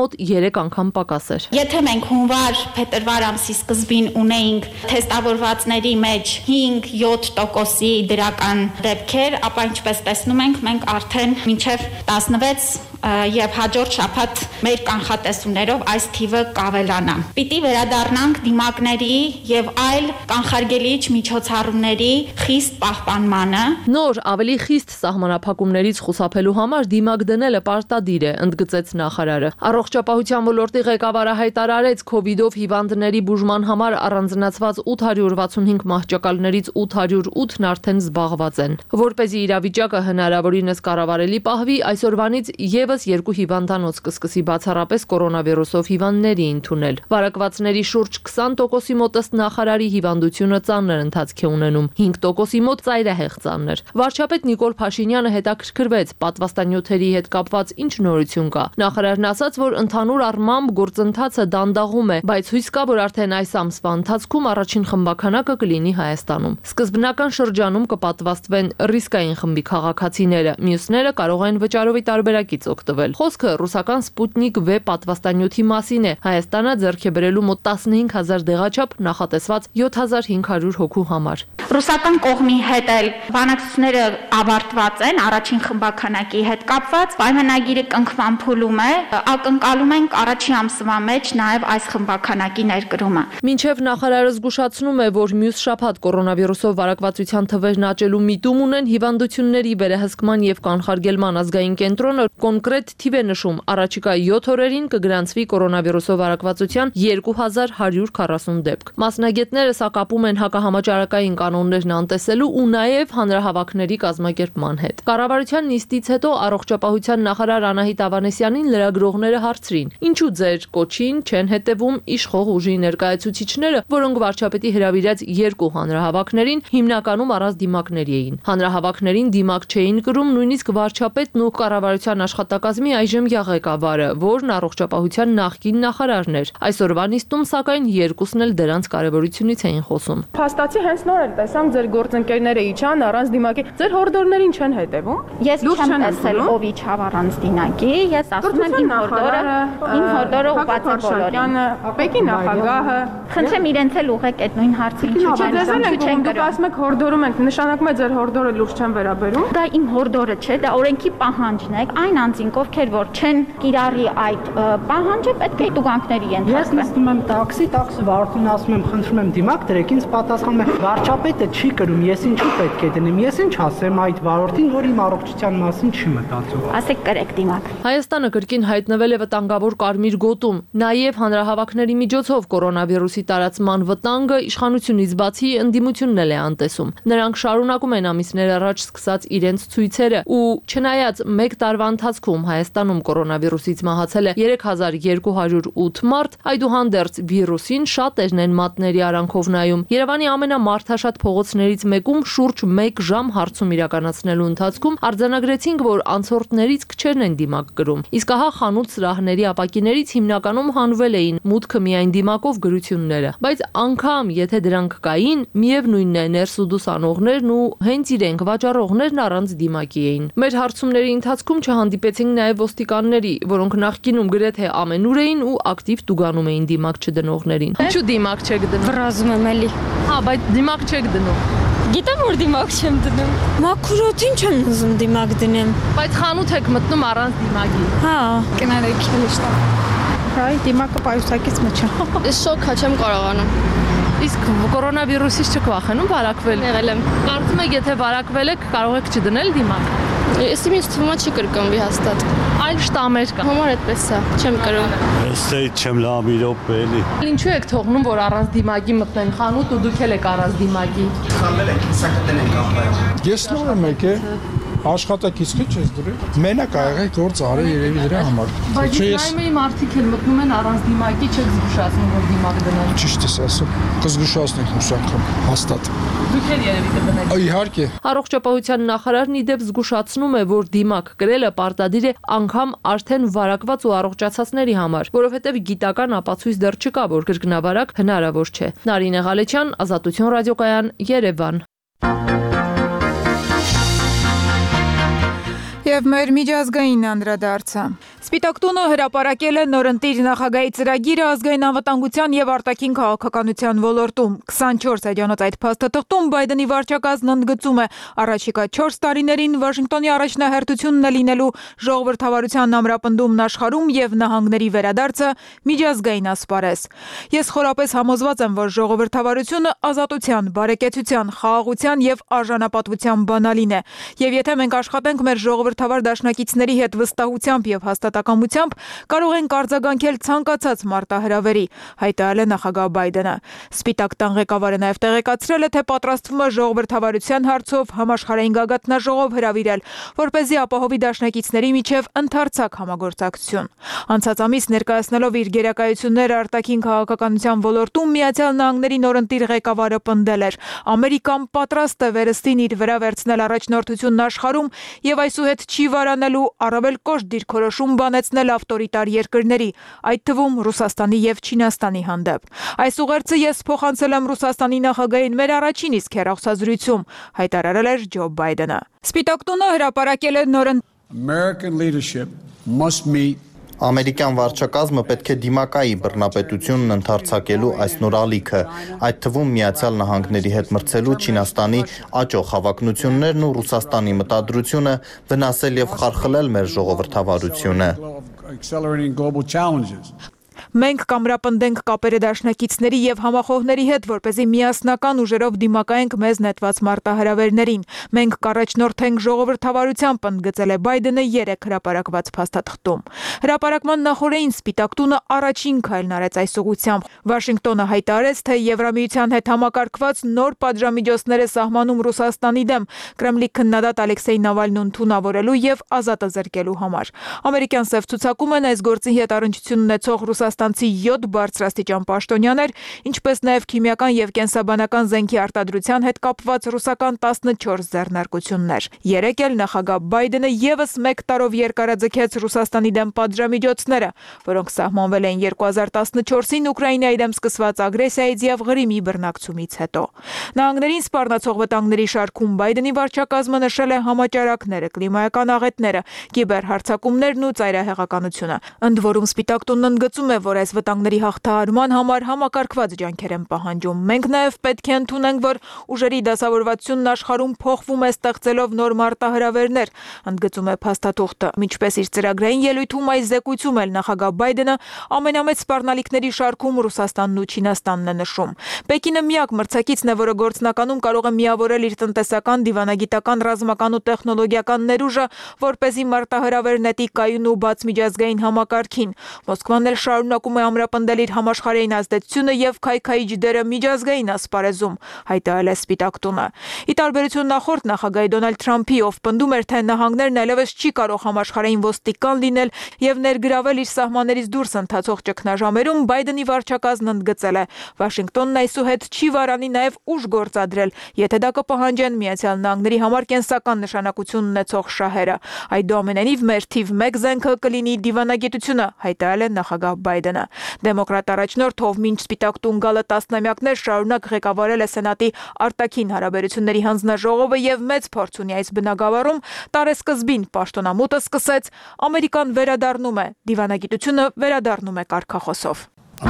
մոտ երեք անգամ պակաս էր։ Եթե մենք հունվար, փետրվար ամսի սկզբին ունեինք թեստավորվածների մեջ հինգ յոթ տոկոսի դրական դեպքեր, ապա ինչպես տեսնում ենք, մենք արդեն մինչև տասնվեց եւ հաջորդ շաբաթ մեր կանխատեսումներով այս թիվը կավելանա։ Պիտի վերադառնանք դիմակների եւ այլ կանխարգելիչ միջոցառումների խիստ պահպանմանը։ Նոր ավելի խիստ սահմանափակումներից խուսափելու համար դիմակ դնելը պարտադիր է, ընդգծեց նախարարը։ Առողջապահության ոլորտի ղեկավարը հայտարարեց, քովիդով հիվանդների բուժման համար առանձնացված ութ հարյուր վաթսունհինգ մահճակալներից ութ հարյուր ութն արդեն զբաղված են։ Որպեսզի իրավիճակը հնարավորինս կառավարելի պահվի, այսօրվանից եւս երկու հիվանդանոց կսկսի բացառապես կորոնավիրուսով հիվանդների ընդունել։ Վարակվածների շուրջ քսան տոկոսի մոտ ըստ նախարարի հիվանդությունը ծանր ընթացք է ունենում, հինգ տոկոսի մոտ ծայրահեղ ծանր։ Վարչապետ Նիկոլ Փաշինյանը հետաքրքրվեց պատվաստանյութերի հետ կապված ինչ նորություն կա։ Նախարարն ասաց, որ ընդհանուր առմամբ գործընթացը դանդաղում է, բայց հույս կա, որ արդեն այս ամսվա ընթացքում առաջին խմբաքանակը կլինի Հայաստանում։ Սկզբնական շրջանում կպատվաստվեն ռիսկային խմբի քաղաքացիները, մյուսները կարող են վճարովի տարբերակից օգտվել։ Խոսքը ռուսական Սպուտնիկ վե պատվաստանյութի մասին է։ Հայաստանը ձեռք է բերելու մոտ տասնհինգ հազար դեղաչափ նախատեսված յոթ հազար հինգ հարյուր հոգու համար։ Ռուսական կողմի հետ էլ բանակցությունները ավարտված են առաջին խմբականակի հետ կապված, պայմանագիրը կնքման փուլում է, ակնկալում ենք առաջին ամսվա մեջ նաև այս խմբականակի ներկրումը։ Մինչև նախարարը զգուշացնում է, որ մյուս շաբաթ կորոնավիրուսով վարակվածության թվերն աճելու միտում ունեն, հիվանդությունների վերահսկման եւ կանխարգելման ազգային կենտրոնը կոնկրետ թիվ է նշում, առաջիկա յոթ օրերին կգրանցվի կորոնավիրուսով վարակվածության երկու հազար հարյուր քառասուն դեպք։ Մասնագետները սա կապում են հակահամաճարակային կանոններն անտեսելու ու նաև հանրահավաքների կազմակերպման հետ։ Կառավարության նիստից հետո առողջապահության նախարար Անահիտ Ավանեսյանին լրագրողները հարցրին. ինչու ձեր կոչին չեն հետևում իշխող ուժի ներկայացուցիչները, որոնք վարչապետի հրավիրած երկու հանրահավաքներին հիմնականում առանց դիմակների էին։ Հանրահավաքներին դիմակ չէին կրում նույնիսկ վարչապետն ու կառավարության աշխատակազմի այժմ ղեկավարը, որն առողջապահության նախկին նախարարն էր։ Այսօրվա նիստում սակայն երկուսն էլ դրանց կարևորությունից էին խոսում։ Փաստացի հենց նոր էլ տեսամ ձեր գործընկերները իջան առանց դիմակի, ձեր հորդորներին չեն հետևում։ Ես չեմ տեսել ով իջավ առանց դիմակի, ես ասում եմ իմ հորդորը, իմ հորդորը ուղղված է բոլորին։ Պեկի նախագահը, խնդրեմ իրենց էլ ուղղեք այդ նույն հարցին չեն։ Դուք ասում եք հորդորում ենք, նշանակում է ձեր հորդորը լուրջ չեն վերաբերում։ Դա իմ հորդորը չէ, դա օրենքի պահանջն է, այն անձինք, ովքեր որ չեն կիրառի այդ պահանջը, պետք է տուգանքների ենթարկվեն։ Ես նստում եմ տաքսի, տաքսի վարորդին ասում եմ, խնդրում եմ դիմակ դրեք, ինձ պատասխանում է, վարչապետը չի կրում, ես ինչու պետք է դնեմ, ես ինչ ասեմ այդ վարորդին, որ իմ առողջության մասին չի մտածում։ Ասեք կրեք դիմակ։ Հայաստանը կրկին հայտնվել է վտանգավոր կարմիր գոտում, նաև հանրահավաքների միջոցով կորոնավիրուսի տարածման վտանգը իշխանությունից բացի ընդդիմությունն էլ է անտեսում։ Նրանք շարունակում են ամիսներ առաջ սկսած իրենց ցույցերը ու չնայած մեկ տարվա ընթացքում Հայաստանում կորոնավիրուսից մահացել է երեք հազար երկու հարյուր ութ մարդ, այդուհանդերձ վիրուսին շատերն են մատների արանքով նայում։ Երևանի ամենամարդաշատ փողոցներից մեկում շուրջ մեկ ժամ հարցում իրականացնելու ընթացքում արձանագրեցինք, որ անցորդներից քչերն են դիմակ կրում։ Իսկ ահա խանութ սրահների ապակիներից հիմնականում հանվել էին մուտքը միայն դիմակով գրությունները, բայց անգամ եթե դրանք կային, միևնույնն է ներս ու դուրս անողներն ու հենց իրենք վաճառողներն առանց դիմակի էին։ Մեր հարցումների ընթացքում չհանդիպեցինք նաև ոստիկանների, որոնք նախկինում գրեթե ամենուր էին ու ակտիվ տուգանում էին դիմակ չդնողներին։ Ինչու դիմակ չեք դնում։ Վրազում եմ էլի։ Հա, բայց դիմակ չեք դնում։ Գիտեմ որ դիմակ չեմ դնում։ Մաքրոթին չեմ ուզում դիմակ դնեմ։ Բայց խանութ եք մտնում առանց դիմակի։ Հա, կներեք հեշտա։ Հայ դիմակը պայուսակից մը։ Ես շոկ չեմ կարողանում։ Իսկ կորոնավիրուսից չեք վախենում վարակվել։ Եղել եմ։ Կարծում եք, եթե վարակվել եք, կարող եք չդնել դիմակ։ Ես ինձ թվում է չի կրկնվի հաստատ։ Այլ շտամեր կա։ Համար այդպես է, չեմ կրում։ Ստե չեմ լավ իրոք էլի։ Ինչու եք թողնում, որ առանց դիմակի մտնեն խանութ ու դուք էլ եք առանց դիմակի։ Խամել եք, հեսա կտնենք ապա։ Ես նոր եմ եկել, աշխատակից քիչ ես դրել։ Մենակ ա եղել գործ արել երևի դրա համար։ Բայց նայմեի մարդիկ էլ մտնում են առանց դիմակի, չեք զգուշացնում, որ դիմակ դնեն։ Ճիշտ ես ասում։ Կզգուշացնենք մյուս անգամ, հաստատ։ Դուք էլ երևի կդնեք։ Իհարկե։ Առողջապահության նախարարն ի դեպ զգուշացնում է, որ դիմակ կրելը պարտադիր է անգամ արդեն վարակված ու առողջացածների համար, որովհետև գիտական ապացույց դեռ չկա, որ կրկնավարակ հնարավոր չէ։ Նարինե Ղալեչյան, Ազատություն ռադիոկայան, Երևան։ Եվ մեր միջազգային անդրադարձը։ Սպիտակ տունը հրապարակել է նորընտիր նախագահի ծրագիրը ազգային անվտանգության եւ արտաքին քաղաքականության ոլորտում։ քսանչորս էջանոց այդ փաստաթղթում Բայդենի վարչակազմն ընդգծում է առաջիկա չորս տարիներին Վաշինգտոնի առաջնահերթությունն է լինելու ժողովրդավարության ամրապնդումն աշխարհում եւ նահանգների վերադարձը միջազգային ասպարեզ։ Ես խորապես համոզված եմ, որ ժողովրդավարությունը ազատության, բարեկեցության, խաղաղության եւ արժանապատվության բանալին է։ Եվ եթե մենք աշխատենք մեր ժողովրդավար դաշնակիցների հետ վստահությամբ եւ հաստատակամությամբ, կարող ենք արձագանքել ցանկացած մարտահրավերի, հայտարարել է նախագահ Բայդենը։ Սպիտակ տան ղեկավարը նաև տեղեկացրել է, թե պատրաստվում է ժողովրդավարության հարցով համաշխարհային գագաթնաժողով հրավիրել, որպեսզի ապահովի դաշնակիցների միջև ընդարձակ համագործակցություն։ Անցած ամիս ներկայացնելով իր գերակայությունները արտաքին քաղաքականության ոլորտում Միացյալ Նահանգների նորընտիր ղեկավարը պնդել էր. Ամերիկան պատրաստ է վերստին իր վրա վերցնել առաջնորդությունն աշխարհում եւ այսուհետ չի վարանելու առավել կոշտ դիրքորոշում բանեցնել ավտորիտար երկրների, այդ թվում Ռուսաստանի եւ Չինաստանի հանդեպ։ Այս ուղերձը ես փոխանցել եմ Ռուսաստանի նախագահին մեր առաջին իսկ հեռախոսազրույցում, հայտարարել էր Ջո Բայդենը։ Սպիտակ տունը հրապարակել է նորընտիր American leadership must meet Ամերիկյան վարչակազմը պետք է դիմակայի բռնապետությունն ընդարձակելու այս նոր ալիքը, այդ թվում Միացյալ Նահանգների հետ մրցելու Չինաստանի աճող հավակնություններն ու Ռուսաստանի մտադրությունը վնասել եւ խարխլել մեր ժողովրդավարությունը։ Մենք կամրապնդենք կապերը դաշնակիցների եւ համախոհների հետ, որպեսզի միասնական ուժերով դիմակայենք մեզ նետված մարտահրավերներին։ Մենք կառաջնորդենք ժողովրդավարությամբ, ընդգծել է Բայդենը երեք հրապարակված փաստաթղթում։ Հրապարակման նախօրեին Սպիտակ տունը առաջին քայլն արեց այս ուղղությամբ։ Վաշինգտոնը հայտարարեց, թե Եվրամիության հետ համակարգված նոր պատժամիջոցներ է սահմանում Ռուսաստանի դեմ Կրեմլի քննադատ Ալեքսեյ Նավալնուն թունավորելու եւ ազատը զրկելու համար։ Ամերիկյան սև ցուցակումն այս գործի հետ առնչություն ունեցող Ռուսաստանցի յոթ բարձրաստիճան պաշտոնյաներ, ինչպես նաև քիմիական եւ կենսաբանական զենքի արտադրության հետ կապված ռուսական տասնչորս ձեռնարկություններ։ Երեկ էլ նախագահ Բայդենը եւս մեկ տարով երկարաձգեց Ռուսաստանի դեմ պատժամիջոցները, որոնք սահմանվել էին երկու հազար տասնչորսին Ուկրաինայի դեմ սկսված ագրեսիայից եւ Ղրիմի բռնակցումից հետո։ Նահանգներին սպառնացող վտանգների շարքում Բայդենի վարչակազմը նշել է համաճարակները, կլիմայական աղետները, կիբերհարձակումներն ու ծայրահեղականությունը։ Ընդ որում Սպիտակ տունն ընդգծում է, որ այս վտանգների հաղթահարման համար համակարգված ջանքեր են պահանջում։ Մենք նաև պետք է ընդունենք, որ ուժերի դասավորվածությունն աշխարհում փոխվում է ստեղծելով նոր մարտահրավերներ, ընդգծում է փաստաթուղթը։ Ինչպես իր ծրագրային ելույթում այս զեկույցում էլ նախագահ Բայդենը ամենամեծ սպառնալիքների շարքում Ռուսաստանն ու Չինաստանն է նշում։ Պեկինը միակ մրցակիցն է, որը գործնականում կարող է միավորել իր տնտեսական, դիվանագիտական, ռազմական ու տեխնոլոգիական ներուժը, որպեսզի մարտահրավեր նետի կայուն ու բաց միջազգային համակարգին։ Մոսկվան էլ շարունակում է ամրապնդել իր համաշխարհային ազդեցությունը եւ քայքայիչ դերը միջազգային ասպարեզում, հայտարարել է Սպիտակ տունը։ Ի տարբերություն նախորդ նախագահի Դոնալդ Թրամփի, ով պնդում էր, թե նահանգներն այլևս չի կարող համաշխարհային ոստիկան լինել եւ ներգրավել իր սահմաններից դուրս ընթացող ճգնաժամերում, Բայդենի վարչակազմն ընդգծել է. Վաշինգտոնն այսուհետ չի վարանի նաեւ ուժ գործադրել, եթե դա կպահանջեն Միացյալ Նահանգների համար կենսական նշանակություն ունեցող շահերը։ Այդուամենայնիվ մեր թիվ մեկ զենքը կլինի դիվանագիտությունը, հայտարարել է նախագահ Բայդենը։ Դեմոկրատ առաջնորդ, ով մինչ Սպիտակ տուն գալը տասնամյակներ շարունակ ղեկավարել է Սենատի արտաքին հարաբերությունների հանձնաժողովը եւ մեծ փորձ ունի այս բնագավառում, տարեսկզբին պաշտոնամուտը սկսեց. Ամերիկան վերադառնում է, դիվանագիտությունը վերադառնում է կարգախոսով։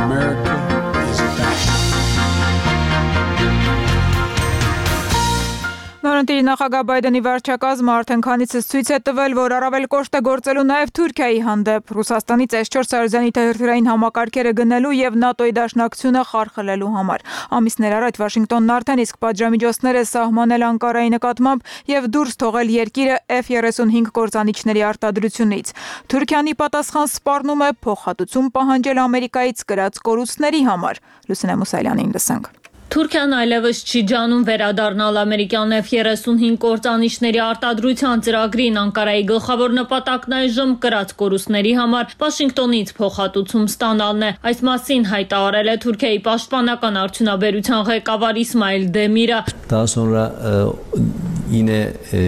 Նորընտիր նախագահ Բայդենի վարչակազմը արդեն քանիցս ցույց է տվել, որ առավել կոշտ է գործելու նաև Թուրքիայի հանդեպ, Ռուսաստանից էս չորս Սարոզյանի թերթրային համակարգերը գնելու եւ ՆԱՏՕ-ի դաշնակցությունը խարխլելու համար։ Ամիսներ առաջ Վաշինգտոնն արդեն իսկ պատժամիջոցներ է սահմանել Անկարայի նկատմամբ եւ դուրս թողել երկիրը Էֆ երեսունհինգ կործանիչների արտադրությունից։ Թուրքիան ի պատասխան սպառնում է փոխհատուցում պահանջել Ամերիկայից կրած կորուստների համար։ Լուսինե Մուսալյանին լսենք։ Թուրքիան այլևս չի ջանում վերադառնալ ամերիկյան Էֆ երեսունհինգ կործանիչների արտադրության ծրագրին։ Անկարայի գլխավոր նպատակն այժմ կրած կորուստների համար Վաշինգտոնից փոխհատուցում ստանալն է։ Այս մասին հայտարարել է Թուրքիայի պաշտպանական արդյունաբերության ղեկավար Իսմայիլ Դեմիրը։ Daha sonra yine e,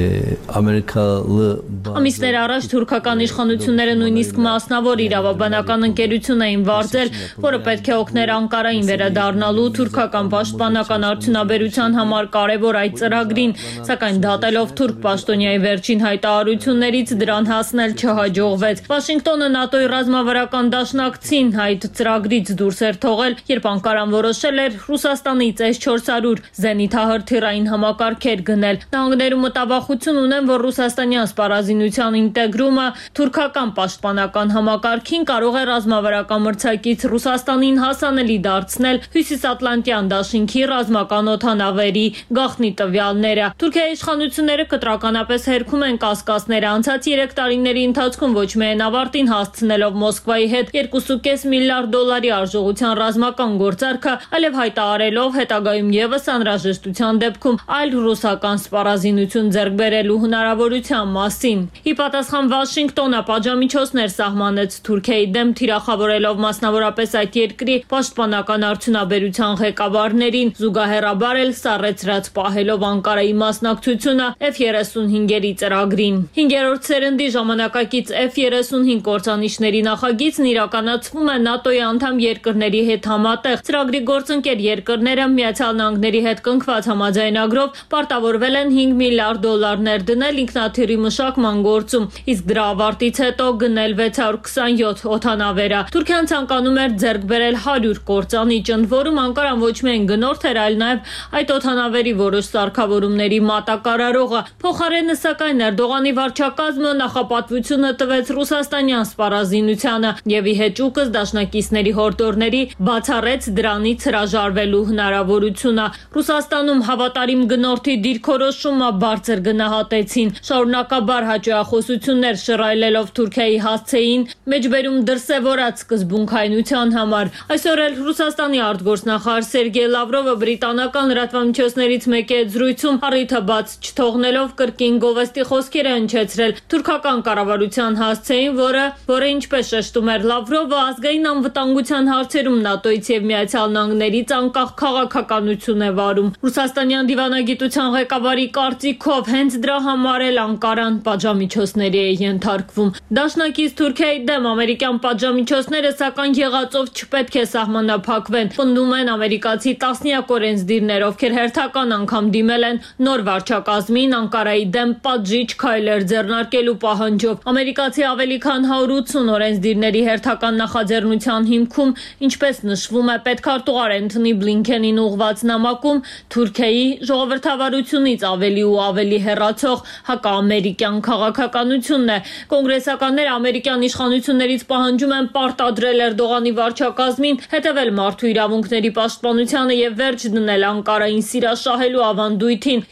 Amerikalı Ամիսներ առաջ թուրքական իշխանությունները նույնիսկ մասնավոր իրավաբանական ընկերություն էին վարձել, որը պետք է օգներ Անկարային վերադառնալու թուրքական պաշտպանական արդյունաբերության համար կարևոր այդ ծրագրին, սակայն դատելով թուրք պաշտոնյայի վերջին հայտարարություններից դրան հասնել չհաջողվեց։ Վաշինգտոնը ՆԱՏՕ-ի ռազմավարական դաշնակցին այդ ծրագրից դուրս էր թողել, երբ Անկարան որոշել էր Ռուսաստանից էս չորս հարյուր զենիթահրթիռային համակարգեր գնել։ Նահանգներում մտավախություն ունեն, որ ռուսաստանյան սպառազինության ինտեգրումը թուրքական պաշտպանական համակարգին կարող է ռազմավարական մրցակից Ռուսաստանին հասանելի դարձնել Հյուսիսատլանտյան դաշինքի ռազմական օդանավերի գաղտնի տվյալները։ Թուրքիայի իշխանությունները կտրականապես հերքում են կասկածները անցած երեք տարիների ընթացքում ոչ միայն ավարտին հասցնելով Մոսկվայի հետ երկու կես միլիարդ դոլարի արժողության ռազմական գործարքը, այլև հայտարարելով հետագայում եւս անհրաժեշտության դեպքում այլ ռուսական սպառազինություն ձեռք բերելու հնարավորության մասին։ Ի պատասխան Վաշինգտոնը պատժամիջոցներ սահմանեց Թուրքիայի դեմ, թիրախավորելով մասնավորապես այդ երկրի պաշտպանական արդյունաբերության ղեկավարներին, զուգահեռաբար էլ սառեցրած պահելով Անկարայի մասնակցությունը Էֆ երեսունհինգերի ծրագրին։ Հինգերորդ սերնդի ժամանակակից Էֆ երեսունհինգ կործանիչների նախագիծն իրականացվում է ՆԱՏՕ-ի անդամ երկրների հետ համատեղ։ Ծրագրի գործընկեր երկրները Միացյալ Նահանգների հետ կնքված համաձայնագրով պարտավորվել են հինգ միլիարդ դոլարներ դնել ինքնաթիռի մշակման գործում, իսկ դրա ավարտից հետո գնել վեց հարյուր քսանյոթ օդանավերը։ Թուրքիան ցանկանում էր ձեռք բերել հարյուր կործանիչ, ընդ որում Անկարան ոչ միայն գնորդ էր, այլ նաև այդ օդանավերի որոշ սարքավորումների մատակարարողը։ Փոխարենը սակայն Էրդողանի վարչակազմը նախապատվությունը տվեց ռուսաստանյան սպառազինությանը եւ ի հեճուկս դաշնակիցների հորդորների բացառեց դրանից հրաժարվելու հնարավորությունը։ Ռուսաստանում հավատարիմ գնորդի դիրքորոշումը բարձր գնահատեցին։ Շարունակաբար հաճախոսություններ շռայլելով Թուրքիայի հասցեին մեջբերում դրսևորած սկզբունքայնության համար։ Այսօր էլ Ռուսաստանի արտգործնախարար Սերգեյ Լավրովը բրիտանական լրատվամիջոցներից մեկի հետ զրույցում առիթը բաց չթողնելով կրկին գովեստի խոսքեր է հնչեցրել թուրքական կառավարության հասցեին, որը, որը ինչպես շեշտում էր Լավրովը, ազգային անվտանգության հարցերում ՆԱՏՕ-ից եւ Միացյալ Նահանգներից անկախ քաղաքականություն է վարում։ Ռուսաստանյան դիվանագիտության ղեկավարի կարծիքով հենց դրա համար էլ Անկարան պատժամիջոցների է ենթարկվում։ Դաշնակից Թուրքիայի դեմ ամերիկյան պատժամիջոցները սակայն եղածով չպետք է սահմանափակվեն։ Պնդում են ամերիկացի տասնյակ օրենսդիրներ, ովքեր հերթական անգամ դիմել են նոր վարչակազմին Անկարայի դեմ պատժիչ քայլեր ձեռնարկելու պահանջով։ Ամերիկացի ավելի քան հարյուր ութսուն օրենսդիրների հերթական նախաձեռնության հիմքում, ինչպես նշվում է պետքարտուղար Էնթոնի Բլինքենին ուղղված նամակում, Թուրքիայի ժողովրդավարությունից ավելի ու ավելի հեռացող հակաամերիկյան քաղաքականությունն է։ Կոնգրեսականները ամերիկյան իշխանություններից պահանջում են պարտադրել Էրդողանի վարչակազմին հետևել մարդու իրավունքների պաշտպանությանը եւ վերջ դնել Անկարային սիրաշահելու ավանդույթին։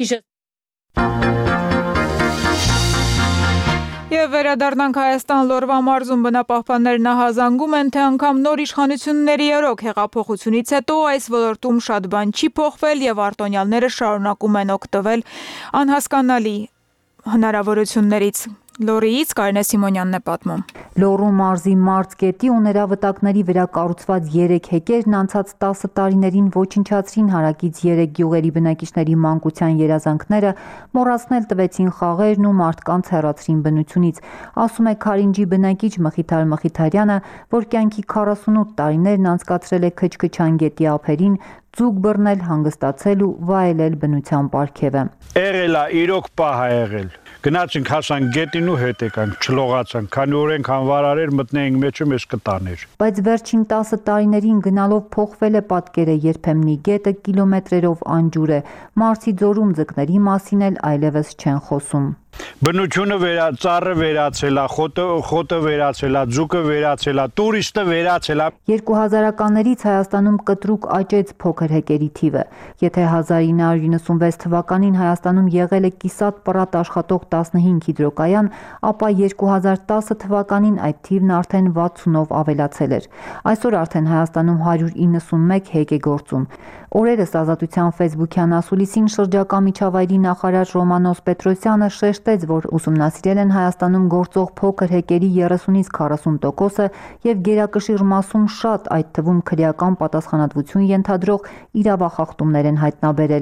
Եվ վերադառնանք Հայաստան Լոռվա մարզում բնապահպաններն ահազանգում են, թե անգամ նոր իշխանությունների երոք հեղափոխությունից հետո այս ոլորտում շատ բան չի փոխվել եւ արտոնյալները շարունակում են օգտվել անհասկանալի հնարավորություններից։ Լոռիից Կարինե Սիմոնյանն է պատմում։ Լոռու մարզի Մարզկետի ու նրա վտակների վրա կառուցված երեք հեկերն անցած տասը տարիներին ոչնչացրին հարակից երեք գյուղերի բնակիչների մանկության երազանքները, մոռացնել տվեցին խաղերն ու մարդկանց հեռացրին բնությունից, ասում է Քարինջի բնակիչ Մխիթար Մխիթարյանը, որ կյանքի քառասունութ տարիներն անցկացրել է Քչքչան գետի ափերին, ձուկ բռնել, հանգստացել ու վայելել բնության պարգևը։ Եղել է իրոք պահ ա եղել։ Գնացինք հասանք գետին ու հետ եկանք, չլողացանք, քանի օրենք անվարարեր մտնեինք մեջում էս կտաներ։ Բայց վերջին տասը տարիներին գնալով փոխվել է պատկերը, երբեմնի գետը կիլոմետրերով անջուր է, Մարսի ձորում ձկների մասին էլ այլևս չեն խոսում։ Բնությունը վերա, ծառը վերացել է, խոտը, խոտը վերացել է, ձուկը վերացել է, տուրիստը վերացել է։ երկու հազարականներից Հայաստանում կտրուկ աճեց փոքր հեկերի թիվը։ Եթե հազար ինը հարյուր իննսունվեց թվականին Հայաստանում եղել է կիսատ պռատ աշխատող տասնհինգ հիդրոկայան, ապա երկու հազար տասը թվականին այդ թիվն արդեն վաթսունով ավելացել էր։ Այսօր արդեն Հայաստանում հարյուր իննսունմեկ հեկ է գործում։ Օրերս Ազատության ֆեյսբուքյան ասուլիսին շրջակա միջավայրի նախարար Ռոմանոս Պետրոսյանը շեշտեց, որ ուսումնասիրել են Հայաստանում գործող փոքր հեկերի երեսունից քառասուն տոկոսը եւ գերակշիռ մասում շատ, այդ թվում քրեական պատասխանատվություն ենթադրող իրավախախտումներ են հայտնաբերել։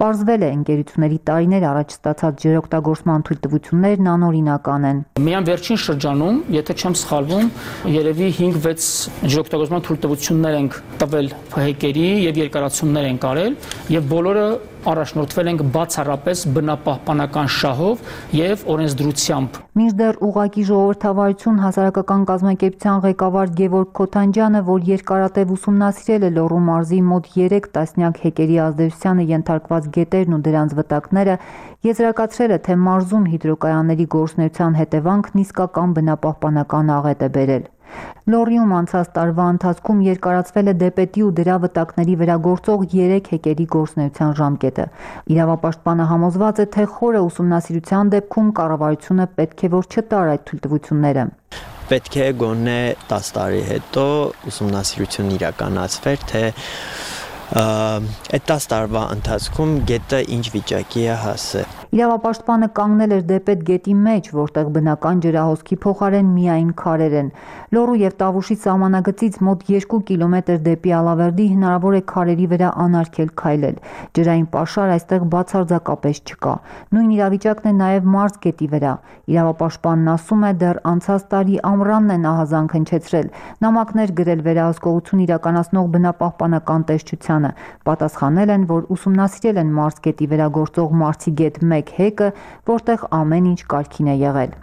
Պարզվել է ընկերությունների տարիներ առաջ ստացած ջրօգտագործման թույլտվություններն անօրինական են։ Միայն վերջին շրջանում, եթե չեմ սխալվում, երևի հինգ-վեց ջրօգտագործման թույլտվություններ ենք տվել հեկերի եւ երկարացումներ ենք արել եւ բոլորը առաջնորդվել ենք բացառապես բնապահպանական շահով եւ օրենսդրությամբ։ Մինչդեռ ուղղակի ժողովրդավարություն հասարակական կազմակերպության ղեկավար Գևորգ Քոթանջյանը, որ երկարատև ուսումնասիրել է Լոռու մարզի մոտ երեք տասնյակ հեկերի ազդեցությանը ենթարկված գետերն ու դրանց վտակները, եզրակացրել է, թե մարզում հիդրոկայանների գործունեության հետևանքն իսկական բնապահպանական աղետ է բերել։ Լոռիում անցած տարվա ընթացքում երկարացվել է դեպետի ու դրա վտակների վրա գործող երեք հեկերի գործունեության ժամկետը։ Իրավապաշտպանը համոզված է, թե խորը ուսումնասիրության դեպքում կառավարությունը պետք է որ չտար այդ թույլտվությունները։ Պետք է գոնե տասը տարի հետո ուսումնասիրություն իրականացվեր, թե այդ տասը տարվա ընթացքում գետը ինչ վիճակի է հասել։ Իրավապաշտպանը կանգնել էր դեպետ գետի մեջ, որտեղ բնական ջրահոսքի փոխարեն միայն քարեր են։ Լոռու եւ Տավուշի սահմանագծից մոտ երկու կիլոմետր դեպի Ալավերդի հնարավոր է քարերի վրա անարգել քայլել։ Ջրային պաշար այստեղ բացարձակապես չկա։ Նույն իրավիճակն է նաեւ Մարզ գետի վրա։ Իրավապաշտպանն ասում է, դեռ անցած տարի ամռանն է նահազանգ հնչեցրել, նամակներ գրել վերահսկողություն իրականացնող բնապահպանական տեսչությանը։ Պատասխանել են, որ ուսումնասիրել են Մարզ գետի վրա գործող Մարզի գետ մեկ հեկը, որտեղ ամեն ինչ կարգին է եղել։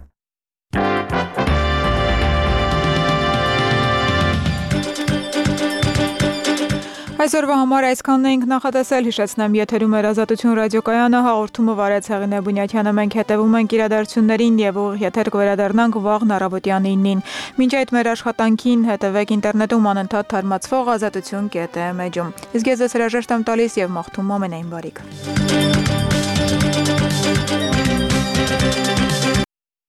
Այսօրվա համար այսքանն էինք նախատեսել, հիշեցնեմ, եթերում էր Ազատություն ռադիոկայանը, հաղորդումը վարեց Հեղինե Բունյաթյանը, մենք հետևում ենք իրադարձություններին եւ ուղիղ եթեր կվերադառնանք վաղն առավոտյան իննին։ Մինչ այդ մեր աշխատանքին հետևեք ինտերնետում անընդհատ թարմացվող ազատություն կետ էմ էջում։ Իսկ ես ձեզ հրաժեշտ եմ տալիս եւ մաղթում ամենայն բարիք։